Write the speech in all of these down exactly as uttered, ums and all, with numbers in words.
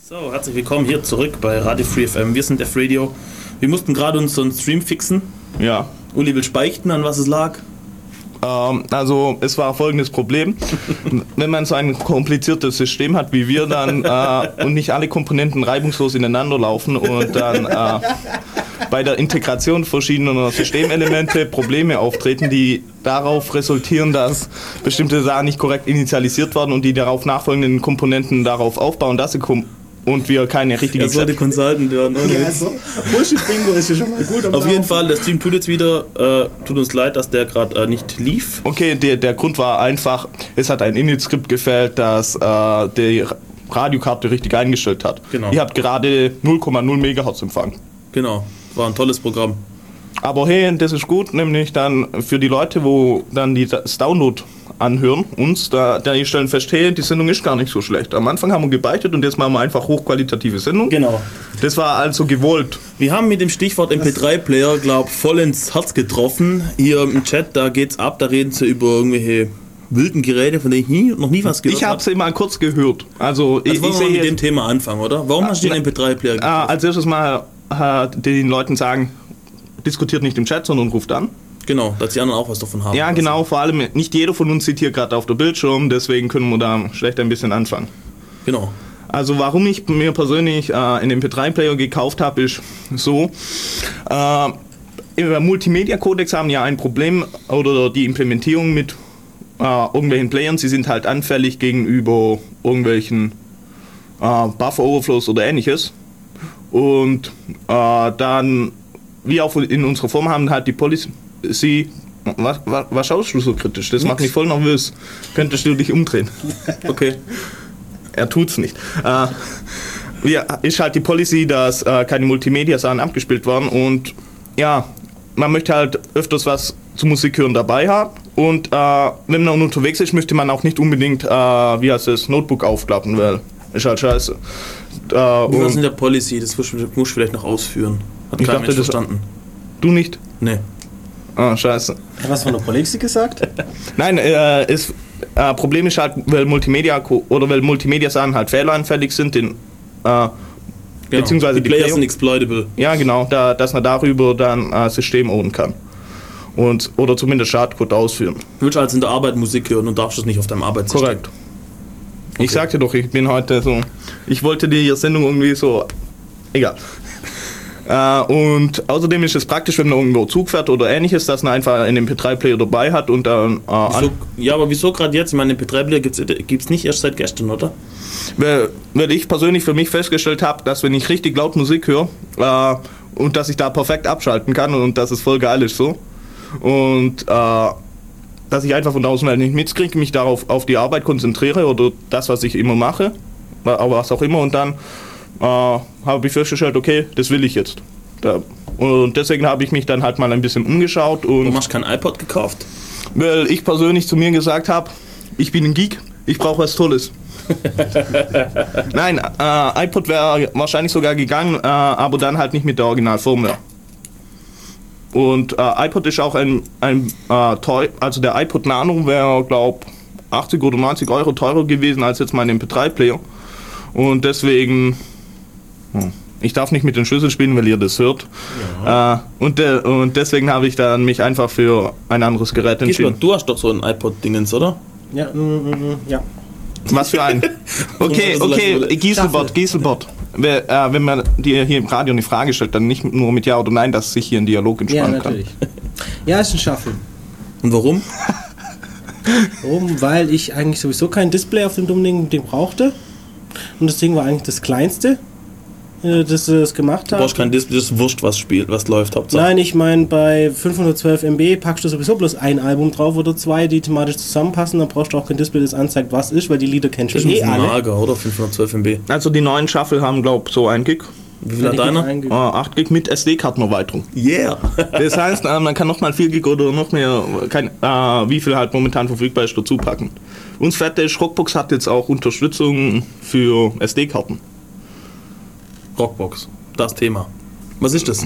So, herzlich willkommen hier zurück bei Radio Free F M. Wir sind F-Radio. Wir mussten gerade unseren Stream fixen. Ja. Uli will beichten, an was es lag. Ähm, also es war folgendes Problem. Wenn man so ein kompliziertes System hat wie wir dann äh, und nicht alle Komponenten reibungslos ineinander laufen und dann äh, bei der Integration verschiedener Systemelemente Probleme auftreten, die darauf resultieren, dass bestimmte Sachen nicht korrekt initialisiert werden und die darauf nachfolgenden Komponenten darauf aufbauen, dass sie kom- und wir keine richtige... Er sollte Consultant werden. Ja, also, Bullshit-Bingo ist ja schon mal gut. Auf jeden Fall, der Stream tut jetzt wieder. Äh, tut uns leid, dass der gerade äh, nicht lief. Okay, der, der Grund war einfach, es hat ein Init-Skript gefehlt, das äh, die Radiokarte richtig eingestellt hat. Genau. Ihr habt gerade null Komma null Megahertz Empfang. Genau, war ein tolles Programm. Aber hey, das ist gut, nämlich dann für die Leute, wo dann die, das Download anhören, uns, da, da stellen fest, hey, die Sendung ist gar nicht so schlecht. Am Anfang haben wir gebeichtet und jetzt machen wir einfach hochqualitative Sendung. Genau. Das war also gewollt. Wir haben mit dem Stichwort M P drei Player, glaube ich, voll ins Herz getroffen. Hier im Chat, da geht's ab, da reden sie über irgendwelche wilden Geräte, von denen ich nie, noch nie was gehört habe. Ich habe sie mal kurz gehört. Also, also ich, wollen ich wir sehe mit dem Thema anfangen, oder? Warum hast du den M P drei Player gekauft? Als erstes mal äh, den Leuten sagen, diskutiert nicht im Chat, sondern ruft an. Genau, dass die anderen auch was davon haben. Ja, genau, vor allem nicht jeder von uns sieht hier gerade auf der Bildschirm, deswegen können wir da schlecht ein bisschen anfangen. Genau. Also warum ich mir persönlich äh, einen M P drei Player gekauft habe, ist so, äh, Multimedia-Codecs haben ja ein Problem, oder die Implementierung mit äh, irgendwelchen Playern, sie sind halt anfällig gegenüber irgendwelchen äh, Buffer-Overflows oder ähnliches. Und äh, dann, wie auch in unserer Form, haben halt die Policy... Sie, was, was, was schaust du so kritisch? Das Nix. Macht mich voll nervös. Könntest du dich umdrehen? Okay. Er tut's nicht. Äh, ja, ist halt die Policy, dass äh, keine Multimedia-Sachen abgespielt werden und ja, man möchte halt öfters was zu Musik hören dabei haben und äh, wenn man unterwegs ist, möchte man auch nicht unbedingt, äh, wie heißt das, Notebook aufklappen, weil ist halt scheiße. Äh, wie was in der Policy? Das musst du vielleicht noch ausführen. Hat keiner Mensch verstanden. Du nicht? Nee. Ah, scheiße. Was von der Policy gesagt? Nein, äh, ist, äh, Problem ist halt, weil Multimedia oder weil Multimedia-Sachen halt fehleranfällig sind, den, äh, genau. beziehungsweise die, die Player sind exploitable. Ja, genau, da, dass man darüber dann äh, System ownen kann. Und, oder zumindest Schadcode ausführen. Du willst also in der Arbeit Musik hören und darfst das nicht auf deinem Arbeitssystem? Korrekt. Okay. Ich sagte doch, ich bin heute so, ich wollte die Sendung irgendwie so, egal. Uh, und außerdem ist es praktisch, wenn man irgendwo Zug fährt oder ähnliches, dass man einfach einen M P drei Player dabei hat und dann... Uh, wieso, ja, aber wieso gerade jetzt? Ich meine, M P drei Player gibt es nicht erst seit gestern, oder? Weil, weil ich persönlich für mich festgestellt habe, dass wenn ich richtig laut Musik höre uh, und dass ich da perfekt abschalten kann und dass es voll geil ist so und uh, dass ich einfach von draußen halt nicht mitkriege, mich darauf auf die Arbeit konzentriere oder das, was ich immer mache, aber was auch immer und dann Uh, habe ich festgestellt, okay, das will ich jetzt. Da, und deswegen habe ich mich dann halt mal ein bisschen umgeschaut. Und warum hast du kein iPod gekauft? Weil ich persönlich zu mir gesagt habe, ich bin ein Geek, ich brauche was Tolles. Nein, uh, iPod wäre wahrscheinlich sogar gegangen, uh, aber dann halt nicht mit der Originalfirmware. Und uh, iPod ist auch ein, ein uh, teuer, also der iPod Nano wäre, glaube ich, achtzig oder neunzig Euro teurer gewesen als jetzt mein M P drei Player. Und deswegen... Ich darf nicht mit den Schlüssel spielen, weil ihr das hört. Ja. Äh, und, de- und deswegen habe ich dann mich einfach für ein anderes Gerät entschieden. Du hast doch so ein iPod-Dingens, oder? Ja, mm, mm, ja. Was für ein? Okay, okay, Gieselbot, Gieselbot. Wer, äh, wenn man dir hier im Radio eine Frage stellt, dann nicht nur mit Ja oder Nein, dass sich hier ein Dialog entspannen ja, natürlich. kann. Ja, ist ein Shuffle. Und warum? Warum? Weil ich eigentlich sowieso kein Display auf dem dummen Ding, Ding brauchte. Und das Ding war eigentlich das kleinste, dass sie das gemacht haben. Du brauchst kein Display, das ist wurscht, was spielt, was läuft, Hauptsache. Nein, ich meine, bei fünfhundertzwölf Megabyte packst du sowieso bloß ein Album drauf oder zwei, die thematisch zusammenpassen, dann brauchst du auch kein Display, das anzeigt, was ist, weil die Lieder kennst du eh alle. Mager, oder? fünfhundertzwölf Megabyte. Also die neuen Shuffle haben, glaube ich, so ein Gig. Wie viel hat deiner? Uh, acht Gig mit S D-Kartenerweiterung. Yeah! Das heißt, uh, man kann nochmal vier Gig oder noch mehr, kein, uh, wie viel halt momentan verfügbar ist, dazu packen. Uns fette Rockbox hat jetzt auch Unterstützung für S D-Karten. Rockbox, das Thema. Was ist das?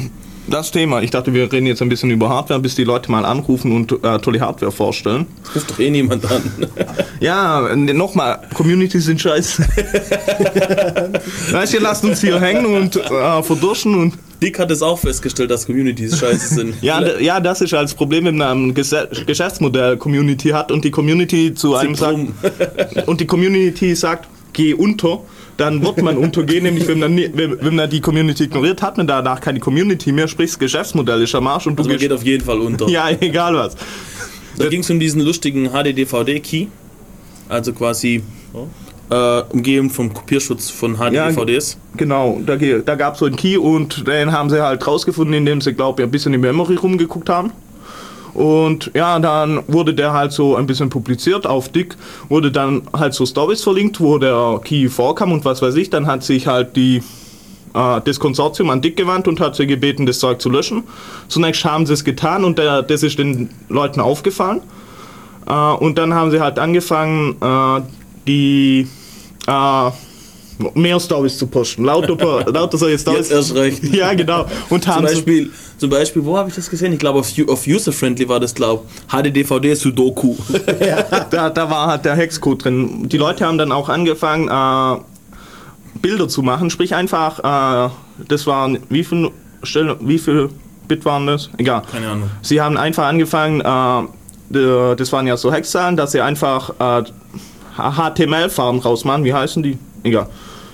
Das Thema. Ich dachte, wir reden jetzt ein bisschen über Hardware, bis die Leute mal anrufen und äh, tolle Hardware vorstellen. Das ruft doch eh niemand an. Ja, nochmal, Communities sind scheiße. Weißt du, ihr lasst uns hier hängen und äh, verdurschen und... Dick hat es auch festgestellt, dass Communities scheiße sind. ja, d- ja, das ist als Problem, wenn man ein Ges- Geschäftsmodell Community hat und die Community zu einem sagt... und die Community sagt, geh unter... Dann wird man untergehen, nämlich wenn man, nie, wenn, wenn man die Community ignoriert, hat man danach keine Community mehr, sprich das Geschäftsmodell ist am Arsch und du also man gehst, geht auf jeden Fall unter. ja, egal was. Da ging es um diesen lustigen H D D V D-Key, also quasi äh, umgeben vom Kopierschutz von H D D V Ds. Ja, genau, da, da gab es so einen Key und den haben sie halt rausgefunden, indem sie, glaube ich, ein bisschen in Memory rumgeguckt haben. Und ja, dann wurde der halt so ein bisschen publiziert auf Dick, wurde dann halt so Stories verlinkt, wo der Key vorkam und was weiß ich. Dann hat sich halt die, äh, das Konsortium an Dick gewandt und hat sie gebeten, das Zeug zu löschen. Zunächst haben sie es getan und der, das ist den Leuten aufgefallen. Äh, und dann haben sie halt angefangen, äh, die... Äh, mehr Stories zu posten, lauter, lauter solche Stories. Jetzt erst recht. Ja, genau. Und haben zum, Beispiel, zum Beispiel, wo habe ich das gesehen? Ich glaube, auf, auf User-Friendly war das, glaube ich. H D D V D Sudoku. Ja, da, da war halt der Hexcode drin. Die Leute haben dann auch angefangen, äh, Bilder zu machen, sprich einfach, äh, das waren, wie viel, Stellen, wie viel Bit waren das? Egal. Keine Ahnung. Sie haben einfach angefangen, äh, das waren ja so Hexzahlen, dass sie einfach äh, H T M L-Farben rausmachen. Wie heißen die? Egal.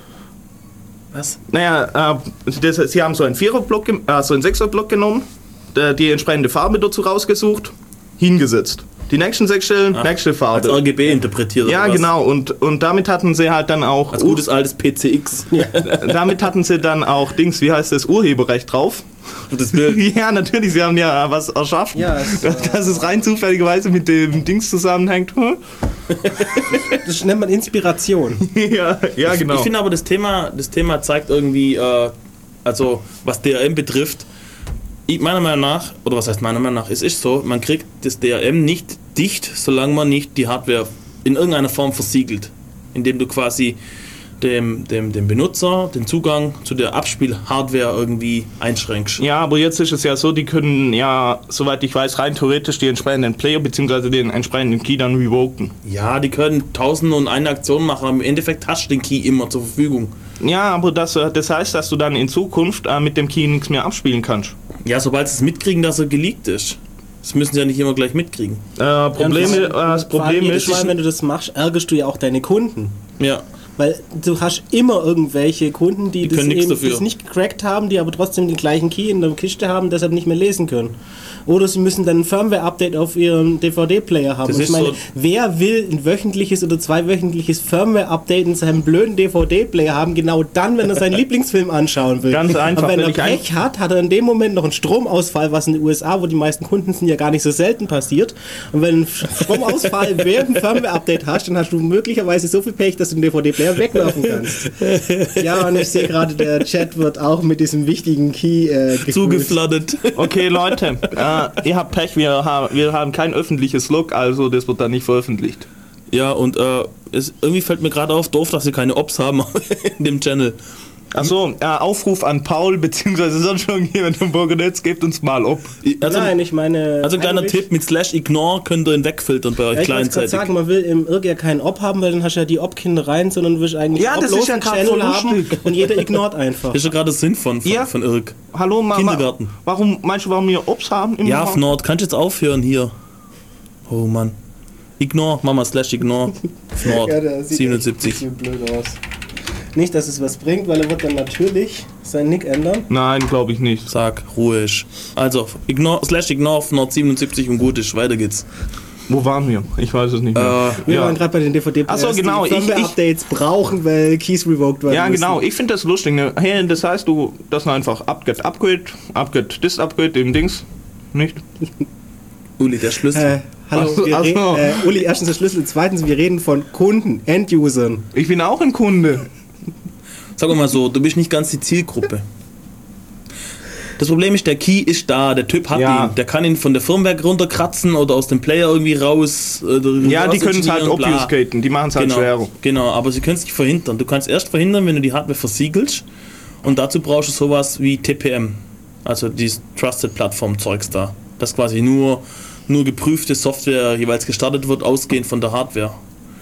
Was? Naja, äh, das, sie haben so einen Viererblock, äh, so einen Sechserblock genommen, der, die entsprechende Farbe dazu rausgesucht, hingesetzt. Die nächsten sechs Stellen, Ach, nächste Farbe. Als R G B interpretiert. Ja, oder was? Genau. Und, und damit hatten sie halt dann auch... Als gutes altes P C X. Ja. Damit hatten sie dann auch Dings, wie heißt das, Urheberrecht drauf. Das Bild. Ja, natürlich, sie haben ja was erschaffen. Ja, es, dass, dass es rein zufälligerweise mit dem Dings zusammenhängt. Das nennt man Inspiration. ja, ja, genau. Ich finde aber, das Thema, das Thema zeigt irgendwie, äh, also was D R M betrifft, ich, meiner Meinung nach, oder was heißt meiner Meinung nach, es ist so, man kriegt das D R M nicht dicht, solange man nicht die Hardware in irgendeiner Form versiegelt. Indem du quasi dem, dem, dem Benutzer den Zugang zu der Abspiel-Hardware irgendwie einschränkst. Ja, aber jetzt ist es ja so, die können ja, soweit ich weiß, rein theoretisch die entsprechenden Player bzw. den entsprechenden Key dann revoken. Ja, die können tausend und eine Aktion machen, aber im Endeffekt hast du den Key immer zur Verfügung. Ja, aber das, das heißt, dass du dann in Zukunft äh, mit dem Key nichts mehr abspielen kannst. Ja, sobald sie es mitkriegen, dass er geleakt ist. Das müssen sie ja nicht immer gleich mitkriegen. Äh, Probleme, äh, das Problem ist... Mal, wenn du das machst, ärgerst du ja auch deine Kunden. Ja. Weil du hast immer irgendwelche Kunden, die, die das, eben, dafür. das nicht gecrackt haben, die aber trotzdem den gleichen Key in der Kiste haben, deshalb nicht mehr lesen können. Oder sie müssen dann ein Firmware-Update auf ihrem D V D-Player haben. Und ich meine, so, wer will ein wöchentliches oder zweiwöchentliches Firmware-Update in seinem blöden D V D-Player haben, genau dann, wenn er seinen Lieblingsfilm anschauen will. Ganz einfach. Aber wenn, wenn er Pech hat, hat er in dem Moment noch einen Stromausfall, was in den U S A, wo die meisten Kunden sind, ja gar nicht so selten passiert. Und wenn du einen Stromausfall während dem Firmware-Update hast, dann hast du möglicherweise so viel Pech, dass du den D V D-Player wegwerfen kannst. Ja, und ich sehe gerade, der Chat wird auch mit diesem wichtigen Key äh, zugeflattert. Okay, Leute, äh, ihr habt Pech, wir haben, wir haben kein öffentliches Log, also das wird dann nicht veröffentlicht. Ja, und äh, es, irgendwie fällt mir gerade auf, doof, dass wir keine Ops haben in dem Channel. Achso, äh, Aufruf an Paul, beziehungsweise sonst schon jemand im Burgenetz, gebt uns mal ob. Also, Nein, ich meine... Also ein kleiner Tipp, mit Slash Ignore könnt ihr ihn wegfiltern bei euch ja, kleinzeitig. Ich sagen, man will im I R G ja keinen Op haben, weil dann hast du ja die Op-Kinder rein, sondern du willst eigentlich ja, das ist ja Channel haben und jeder ignort einfach. Das ist ja gerade der Sinn von, von, ja. von I R G. Hallo Mama, Kindergarten. Warum, meinst du, warum wir Ops haben? Im ja, Fnord, kannst du jetzt aufhören hier? Oh Mann. Ignore, Mama Slash Ignore, Fnord, ja, der sieht siebenundsiebzig. Ein bisschen blöd aus. Nicht, dass es was bringt, weil er wird dann natürlich seinen Nick ändern. Nein, glaube ich nicht. Sag, ruhig. Also, ignore, Slash Ignore, Fnord siebenundsiebzig und gut ist, weiter geht's. Wo waren wir? Ich weiß es nicht mehr. Äh, wir ja. waren gerade bei den D V D-Players, so, genau, die Firmware-Updates brauchen, weil Keys revoked werden Ja, müssen. genau. Ich finde das lustig. Ne? Hey, das heißt, du, das ist einfach Upgrade, Upgrade, Upgrade, Dis Upgrade, im Dings. Nicht? Uli, der Schlüssel. Äh, hallo, Ach so, wir ach so. reden, äh, Uli, erstens der Schlüssel, zweitens, wir reden von Kunden, End-Usern. Ich bin auch ein Kunde. Sag mal so, du bist nicht ganz die Zielgruppe. Das Problem ist, der Key ist da, der Typ hat ja. ihn, der kann ihn von der Firmware runterkratzen oder aus dem Player irgendwie raus. Äh, ja, die können es halt obfuscaten, die machen es halt genau, schwerer. Genau, aber sie können es nicht verhindern. Du kannst erst verhindern, wenn du die Hardware versiegelst und dazu brauchst du sowas wie T P M. Also dieses Trusted-Plattform-Zeugs da. Dass quasi nur, nur geprüfte Software jeweils gestartet wird, ausgehend von der Hardware.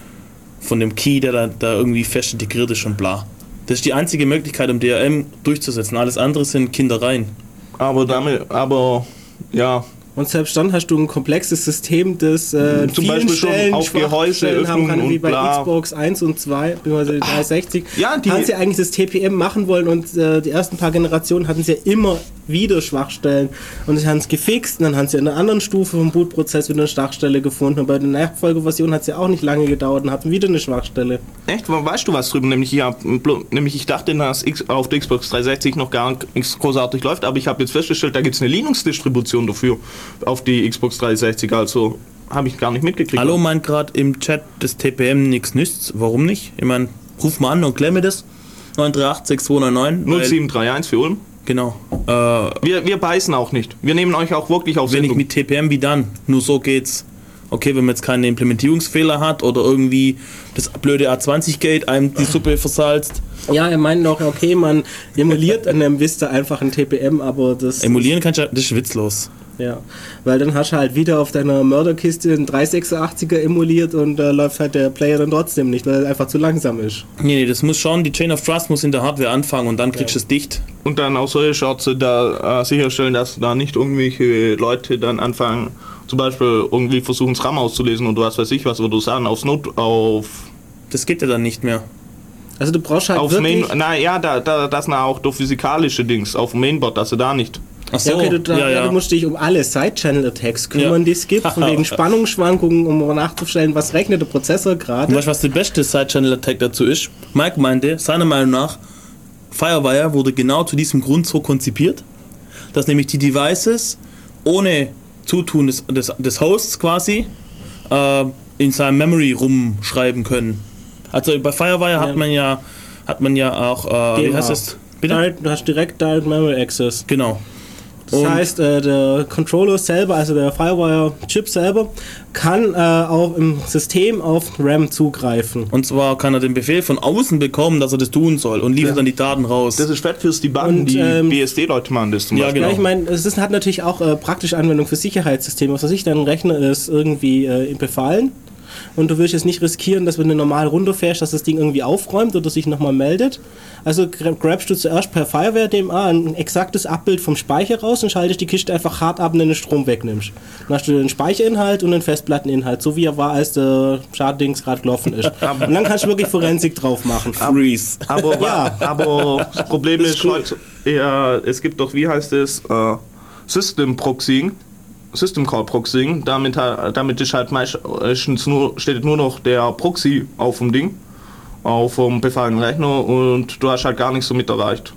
Von dem Key, der da, da irgendwie fest integriert ist und bla. Das ist die einzige Möglichkeit, um D R M durchzusetzen. Alles andere sind Kindereien. Aber damit, aber ja. Und selbst dann hast du ein komplexes System, das äh, zum vielen Beispiel schon Stellen auf Gehäuse haben kann, öffnen wie bei und bla. Xbox eins und zwei, beziehungsweise dreihundertsechzig. Ja, die- haben sie eigentlich das T P M machen wollen und äh, die ersten paar Generationen hatten sie ja immer wieder Schwachstellen. Und sie haben es gefixt und dann haben sie in einer anderen Stufe vom Bootprozess wieder eine Schwachstelle gefunden. Und bei der Nachfolgeversion hat es ja auch nicht lange gedauert und hatten wieder eine Schwachstelle. Echt? Weißt du was drüber? Nämlich ich, hab, nämlich ich dachte, dass X auf der Xbox dreihundertsechzig noch gar nichts großartig läuft, aber ich habe jetzt festgestellt, da gibt es eine Linux-Distribution dafür auf die Xbox dreihundertsechzig, also habe ich gar nicht mitgekriegt. Hallo meint gerade im Chat das T P M nichts nützt. Warum nicht? Ich meine, ruf mal an und klemme das. neun drei acht sechs zwei neun neun. null sieben drei eins für Ulm. Genau. Äh, Wir, wir beißen auch nicht. Wir nehmen euch auch wirklich auf wenn ich Sendung. mit T P M, wie dann? Nur so geht's. Okay, wenn man jetzt keine Implementierungsfehler hat oder irgendwie das blöde A zwanzig Gate einem die Suppe versalzt. Ja, er meint noch, okay, man emuliert an einem Vista einfach ein T P M, aber das... Emulieren kannst du, das ist witzlos. Ja, weil dann hast du halt wieder auf deiner Mörderkiste einen dreihundertsechsundachtziger emuliert und da läuft halt der Player dann trotzdem nicht, weil er einfach zu langsam ist. Nee, nee, das muss schon, die Chain of Trust muss in der Hardware anfangen und dann kriegst du Ja. es dicht. Und dann auch solche Schorze da äh, sicherstellen, dass da nicht irgendwelche Leute dann anfangen, zum Beispiel irgendwie versuchen, das RAM auszulesen und was weiß ich was, wo du sagen, aufs Not, auf, Das geht ja dann nicht mehr. Also du brauchst halt auf wirklich... Main, na ja, da, da, das sind auch durch physikalische Dings, auf dem Mainboard, dass du da nicht. Ach so, Ja, okay, du, da, ja, ja. du musst dich um alle Side-Channel-Attacks kümmern, Ja. die es gibt, von wegen Spannungsschwankungen, um nachzustellen, was rechnet der Prozessor Und gerade. weißt du, was der beste Side-Channel-Attack dazu ist? Mike meinte, seiner Meinung nach, Firewire wurde genau zu diesem Grund so konzipiert, dass nämlich die Devices ohne Zutun des, des, des Hosts quasi äh, in seinem Memory rumschreiben können. Also bei Firewire Ja. hat man ja hat man ja auch, äh, wie D M A. heißt es? Bitte? Direct, du hast direkt Direct Memory Access. Genau. Das Und- heißt, äh, der Controller selber, also der Firewire-Chip selber, kann äh, auch im System auf RAM zugreifen. Und zwar kann er den Befehl von außen bekommen, dass er das tun soll und liefert Ja. dann die Daten raus. Das ist fett fürs Debuggen, Und, die ähm, B S D-Leute machen das zum Ja, Beispiel. genau. Ja, ich meine, es ist, hat natürlich auch äh, praktische Anwendung für Sicherheitssysteme. Was weiß ich, dein Rechner ist irgendwie äh, befallen und du willst jetzt nicht riskieren, dass wenn du normal runterfährst, dass das Ding irgendwie aufräumt oder sich nochmal meldet. Also gra- grabst du zuerst per Firewire-D M A ein exaktes Abbild vom Speicher raus und schaltest die Kiste einfach hart ab, wenn du den Strom wegnimmst. Dann hast du den Speicherinhalt und den Festplatteninhalt, so wie er war, als der Schaddings gerade gelaufen ist. Und dann kannst du wirklich Forensik drauf machen. Freeze. Aber, Ja. aber das Problem Das ist, ist cool. heute, ja, es gibt doch, wie heißt es, äh, System Proxying, System Call Proxying, damit, ha- damit ist halt meistens nur, steht nur noch der Proxy auf dem Ding, auf dem befallenen Rechner und du hast halt gar nichts so mit erreicht.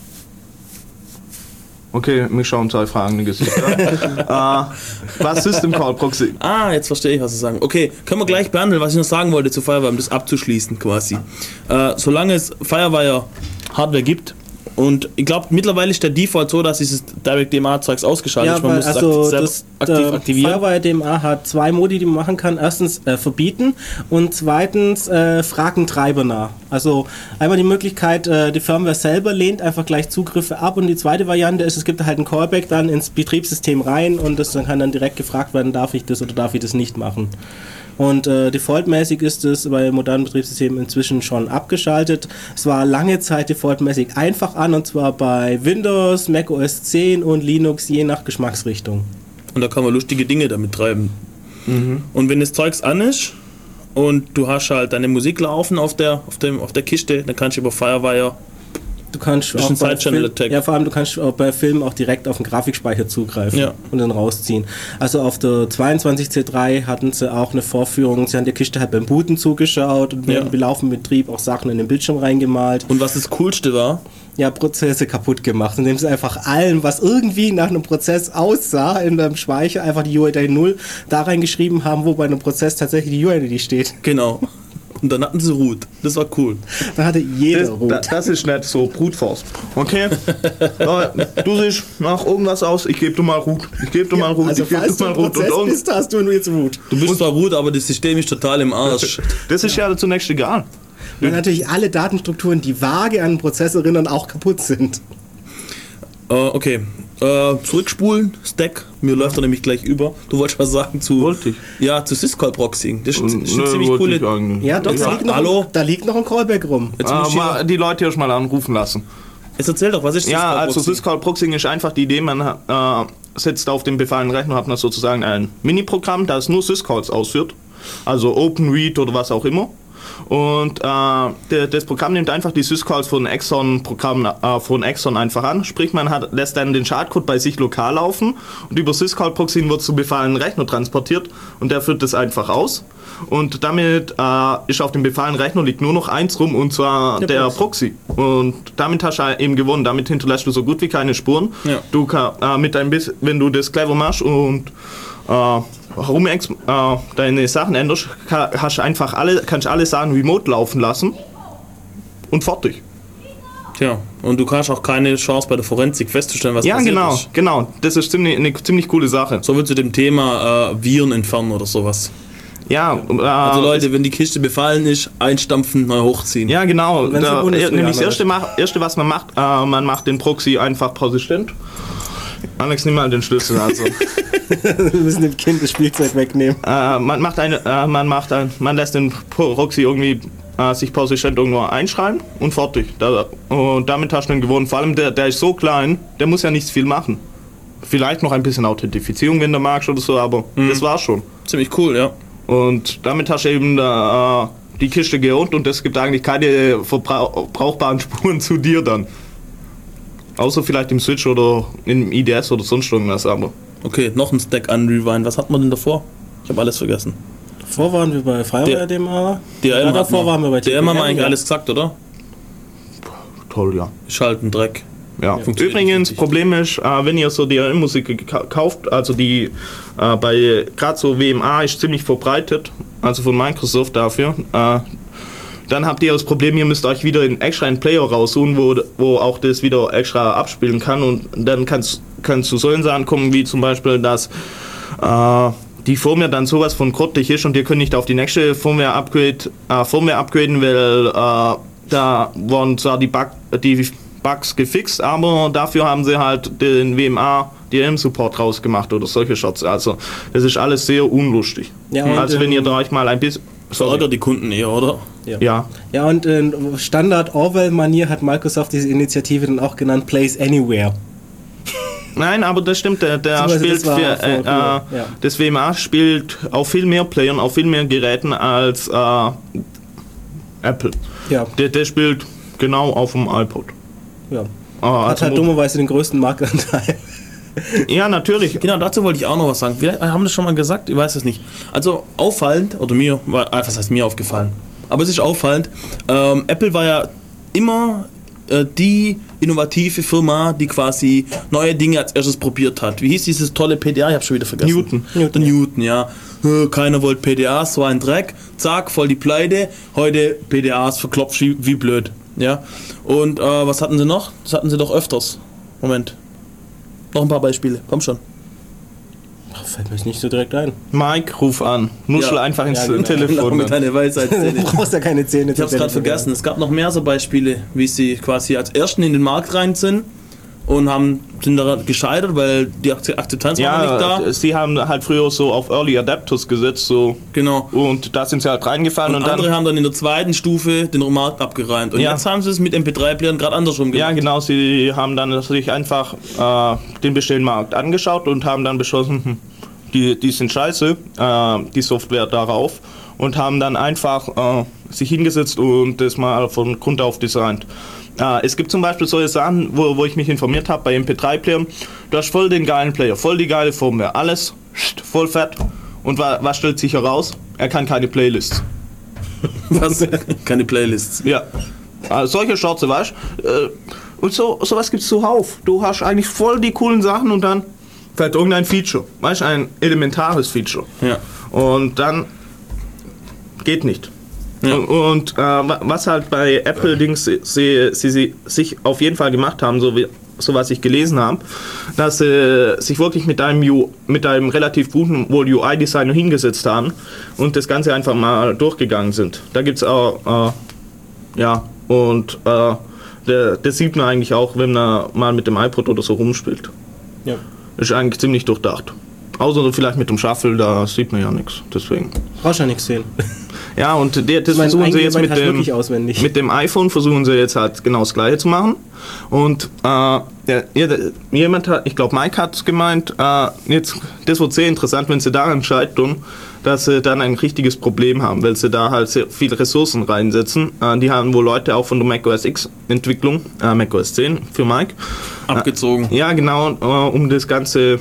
Okay, mich schauen zwei Fragen in die Gesichter. äh, was System Call Proxy? Ah, jetzt verstehe ich, was Sie sagen. Okay, können wir gleich behandeln, was ich noch sagen wollte zu Firewire, um das abzuschließen quasi. Äh, solange es Firewire Hardware gibt, und ich glaube, mittlerweile ist der Default so, dass dieses Direct-D M A-Zeugs ausgeschaltet Ja, ist. Man weil muss es also aktiv, das, aktiv der aktivieren. Firewire-D M A hat zwei Modi, die man machen kann. Erstens äh, verbieten und zweitens äh, fragen Treiber nach. Also einmal die Möglichkeit, äh, die Firmware selber lehnt einfach gleich Zugriffe ab und die zweite Variante ist, es gibt halt ein Callback dann ins Betriebssystem rein und das dann kann dann direkt gefragt werden, darf ich das oder darf ich das nicht machen. Und äh, defaultmäßig ist es bei modernen Betriebssystemen inzwischen schon abgeschaltet. Es war lange Zeit defaultmäßig einfach an und zwar bei Windows, Mac O S zehn und Linux je nach Geschmacksrichtung. Und da kann man lustige Dinge damit treiben. Mhm. Und wenn das Zeugs an ist und du hast halt deine Musik laufen auf der, auf dem, auf der Kiste, dann kannst du über Firewire. Du kannst Das ist auch ein bei Side-Channel-Attack. Film, ja, vor allem du kannst auch bei Filmen auch direkt auf den Grafikspeicher zugreifen Ja. und dann rausziehen. Also auf der zweiundzwanzig C drei hatten sie auch eine Vorführung, sie haben der Kiste halt beim Booten zugeschaut und während Ja. wir laufen im Betrieb auch Sachen in den Bildschirm reingemalt. Und was das Coolste war, Ja, Prozesse kaputt gemacht, indem sie einfach allen, was irgendwie nach einem Prozess aussah, in einem Speicher einfach die U I D null da reingeschrieben haben, wo bei einem Prozess tatsächlich die U I D steht. genau. Und dann hatten sie Root. Das war cool. Da hatte jeder Das, Rot. da- das ist nicht so Brute Force. Okay? Äh, du siehst nach irgendwas aus, ich gebe dir mal Root. Ich gebe dir mal Root. Also ich gebe falls dir du mal im Root. Und Prozess irgend- bist, hast du nur jetzt Root. Du bist zwar Root, aber das System ist total im Arsch. Das ist ja zunächst egal. Weil natürlich alle Datenstrukturen, die vage an einen Prozess erinnern, auch kaputt sind. Äh, okay. Äh, zurückspulen, Stack, mir läuft er nämlich gleich über. Du wolltest was sagen zu. Wollte ich. Ja, zu Syscall Proxying. Das ist, das ist eine Nö, ziemlich wollte coole. ich eigentlich. Ja, doch, Ja, da liegt, noch, hallo? da liegt noch ein Callback rum. Jetzt, Äh, muss ich mal hier, die Leute erst mal anrufen lassen. jetzt erzähl doch, was ist Ja, Syscall also Proxying? Syscall Proxying ist einfach die Idee, man äh, setzt auf den befallenen Rechner, hat man sozusagen ein Mini-Programm, das nur Syscalls ausführt, also OpenRead oder was auch immer. Und äh, der, das Programm nimmt einfach die Syscalls von Exxon Programm äh, von Exxon einfach an. Sprich, man hat, lässt dann den Schadcode bei sich lokal laufen und über Syscall Proxying wird zu befallenen Rechner transportiert und der führt das einfach aus. Und damit äh, ist auf dem befallenen Rechner liegt nur noch eins rum und zwar Der der Proxy. Proxy. Und damit hast du eben gewonnen. Damit hinterlässt du so gut wie keine Spuren. Ja. Du kann, äh, mit deinem Biss, wenn du das clever machst und äh, Warum äh, deine Sachen änderst, kann, hast einfach alle, kannst alle Sachen remote laufen lassen und fertig. Tja, und du hast auch keine Chance bei der Forensik festzustellen, was Ja, passiert genau, ist. genau. Das ist ziemlich, eine ziemlich coole Sache. So wie zu dem Thema äh, Viren entfernen oder sowas. Ja, äh, Also Leute, wenn die Kiste befallen ist, einstampfen, neu hochziehen. ja genau. Wenn's Da, eine Bundeswehr nämlich das ist. erste, mach, erste, was man macht, äh, man macht den Proxy einfach persistent. Alex, nimm mal den Schlüssel. Also. Wir müssen dem Kind das Spielzeug wegnehmen. Äh, man macht eine, äh, man macht ein, man lässt den Proxy irgendwie äh, sich persistent irgendwo einschreiben und fertig. Da, und damit hast du ihn gewonnen. Vor allem der, der ist so klein, der muss ja nicht viel machen. Vielleicht noch ein bisschen Authentifizierung, wenn du magst oder so, aber Mhm. das war's schon. Ziemlich cool, ja. Und damit hast du eben äh, die Kiste geohnt und es gibt eigentlich keine verbrauchbaren Spuren zu dir dann. Außer vielleicht im Switch oder im I D S oder sonst irgendwas, aber. Okay, noch ein Stack an Rewind. Was hat man denn davor? Ich habe alles vergessen. Davor waren wir bei Fireware D M A. D R M Ja, hat davor man. waren wir bei D R M haben wir T P M, eigentlich ja. alles gesagt, oder? Toll, ja. Ist halt ein Dreck. Ja. Funktioniert Übrigens, nicht. Problem ist, äh, wenn ihr so D R M-Musik kauft, also die äh, bei gerade so W M A ist ziemlich verbreitet, also von Microsoft dafür, äh, dann habt ihr das Problem, ihr müsst euch wieder in extra einen Player raussuchen, wo, wo auch das wieder extra abspielen kann und dann kann es zu solchen Sachen kommen, wie zum Beispiel, dass äh, die Firmware dann sowas von grottig ist und ihr könnt nicht auf die nächste Firmware upgrade, äh, Firmware upgraden, weil äh, da wurden zwar die, Bug, die Bugs gefixt, aber dafür haben sie halt den W M A D R M-Support rausgemacht oder solche Shots. Also das ist alles sehr unlustig. Ja, und, also wenn ihr ähm, da euch mal ein bisschen... Verärgert die Kunden eher, oder? Ja. Ja, und in Standard-Orwell-Manier hat Microsoft diese Initiative dann auch genannt Place Anywhere. Nein, aber das stimmt, der, der Beziehungsweise spielt das war für, vor- äh, früher, äh, ja. das W M A spielt auf viel mehr Playern, auf viel mehr Geräten als äh, Apple. Ja, Der, der spielt genau auf dem iPod. ja. Ah, Hat also halt mo- dummerweise den größten Marktanteil. Ja, natürlich. Genau, dazu wollte ich auch noch was sagen. Wir haben das schon mal gesagt, ich weiß es nicht. Also auffallend, oder mir, war- ah, was heißt mir aufgefallen? Aber es ist auffallend, ähm, Apple war ja immer äh, die innovative Firma, die quasi neue Dinge als erstes probiert hat. Wie hieß dieses tolle P D A? Ich habe schon wieder vergessen. Newton. Der Newton, ja. Äh, Keiner wollte P D As, so ein Dreck. Zack, voll die Pleite. Heute P D As verklopft wie, wie blöd. Ja. Und äh, was hatten sie noch? Das hatten sie doch öfters. Moment. Noch ein paar Beispiele. Komm schon. Ach, fällt mir jetzt nicht so direkt ein. Mike, ruf an. Nuschel Ja. einfach ins Ja, genau. Noch Telefon. mit deiner Weisheitszähne. Du brauchst ja keine Zähne. Ich hab's gerade vergessen. Es gab noch mehr so Beispiele, wie sie quasi als Ersten in den Markt rein sind und haben, sind da gescheitert, weil die Akzeptanz war noch nicht Ja, da. sie haben halt früher so auf Early Adapters gesetzt, so. Genau. Und da sind sie halt reingefallen Und, und, andere dann. haben dann in der zweiten Stufe den Markt abgereimt. Und Ja. jetzt haben sie es mit M P drei Playern gerade andersrum Ja, gemacht. genau, sie haben dann sich einfach äh, den bestehenden Markt angeschaut und haben dann beschlossen, hm, die, die sind scheiße, äh, die Software darauf, und haben dann einfach äh, sich hingesetzt und das mal von Grund auf designt. Äh, es gibt zum Beispiel solche Sachen, wo, wo ich mich informiert habe bei M P drei Playern, du hast voll den geilen Player, voll die geile Firmware, alles voll fett, und wa was stellt sich heraus? Er kann keine Playlists. Was? Keine Playlists. Ja. Also solche Schorze, weißt du? Äh, Und so sowas gibt's zuhauf. Du hast eigentlich voll die coolen Sachen und dann fällt irgendein Feature. Weißt du, ein elementares Feature. Ja. Und dann geht nicht. Ja. Und, und äh, wa- was halt bei Apple-Dings sie, sie, sie sich auf jeden Fall gemacht haben, so, wie, so was ich gelesen habe, dass sie sich wirklich mit einem, U, mit einem relativ guten wohl U I-Designer hingesetzt haben und das Ganze einfach mal durchgegangen sind. Da gibt es auch, äh, ja, und äh, der, das sieht man eigentlich auch, wenn man mal mit dem iPod oder so rumspielt. Ja. Ist eigentlich ziemlich durchdacht. Außer vielleicht mit dem Shuffle, da sieht man ja nichts. Deswegen. Brauchst ja nichts sehen. Ja, und der, das Ich meine, versuchen sie jetzt mit eingegeben dem, wirklich auswendig. mit dem iPhone, versuchen sie jetzt halt genau das Gleiche zu machen. Und äh, ja, ja, jemand hat, ich glaube Mike hat es gemeint, äh, jetzt, das wird sehr interessant, wenn sie daran scheitern, dass sie dann ein richtiges Problem haben, weil sie da halt sehr viele Ressourcen reinsetzen. Äh, die haben wohl Leute auch von der macOS X Entwicklung, äh, macOS zehn für Mike. Abgezogen. Äh, ja, genau, äh, um das Ganze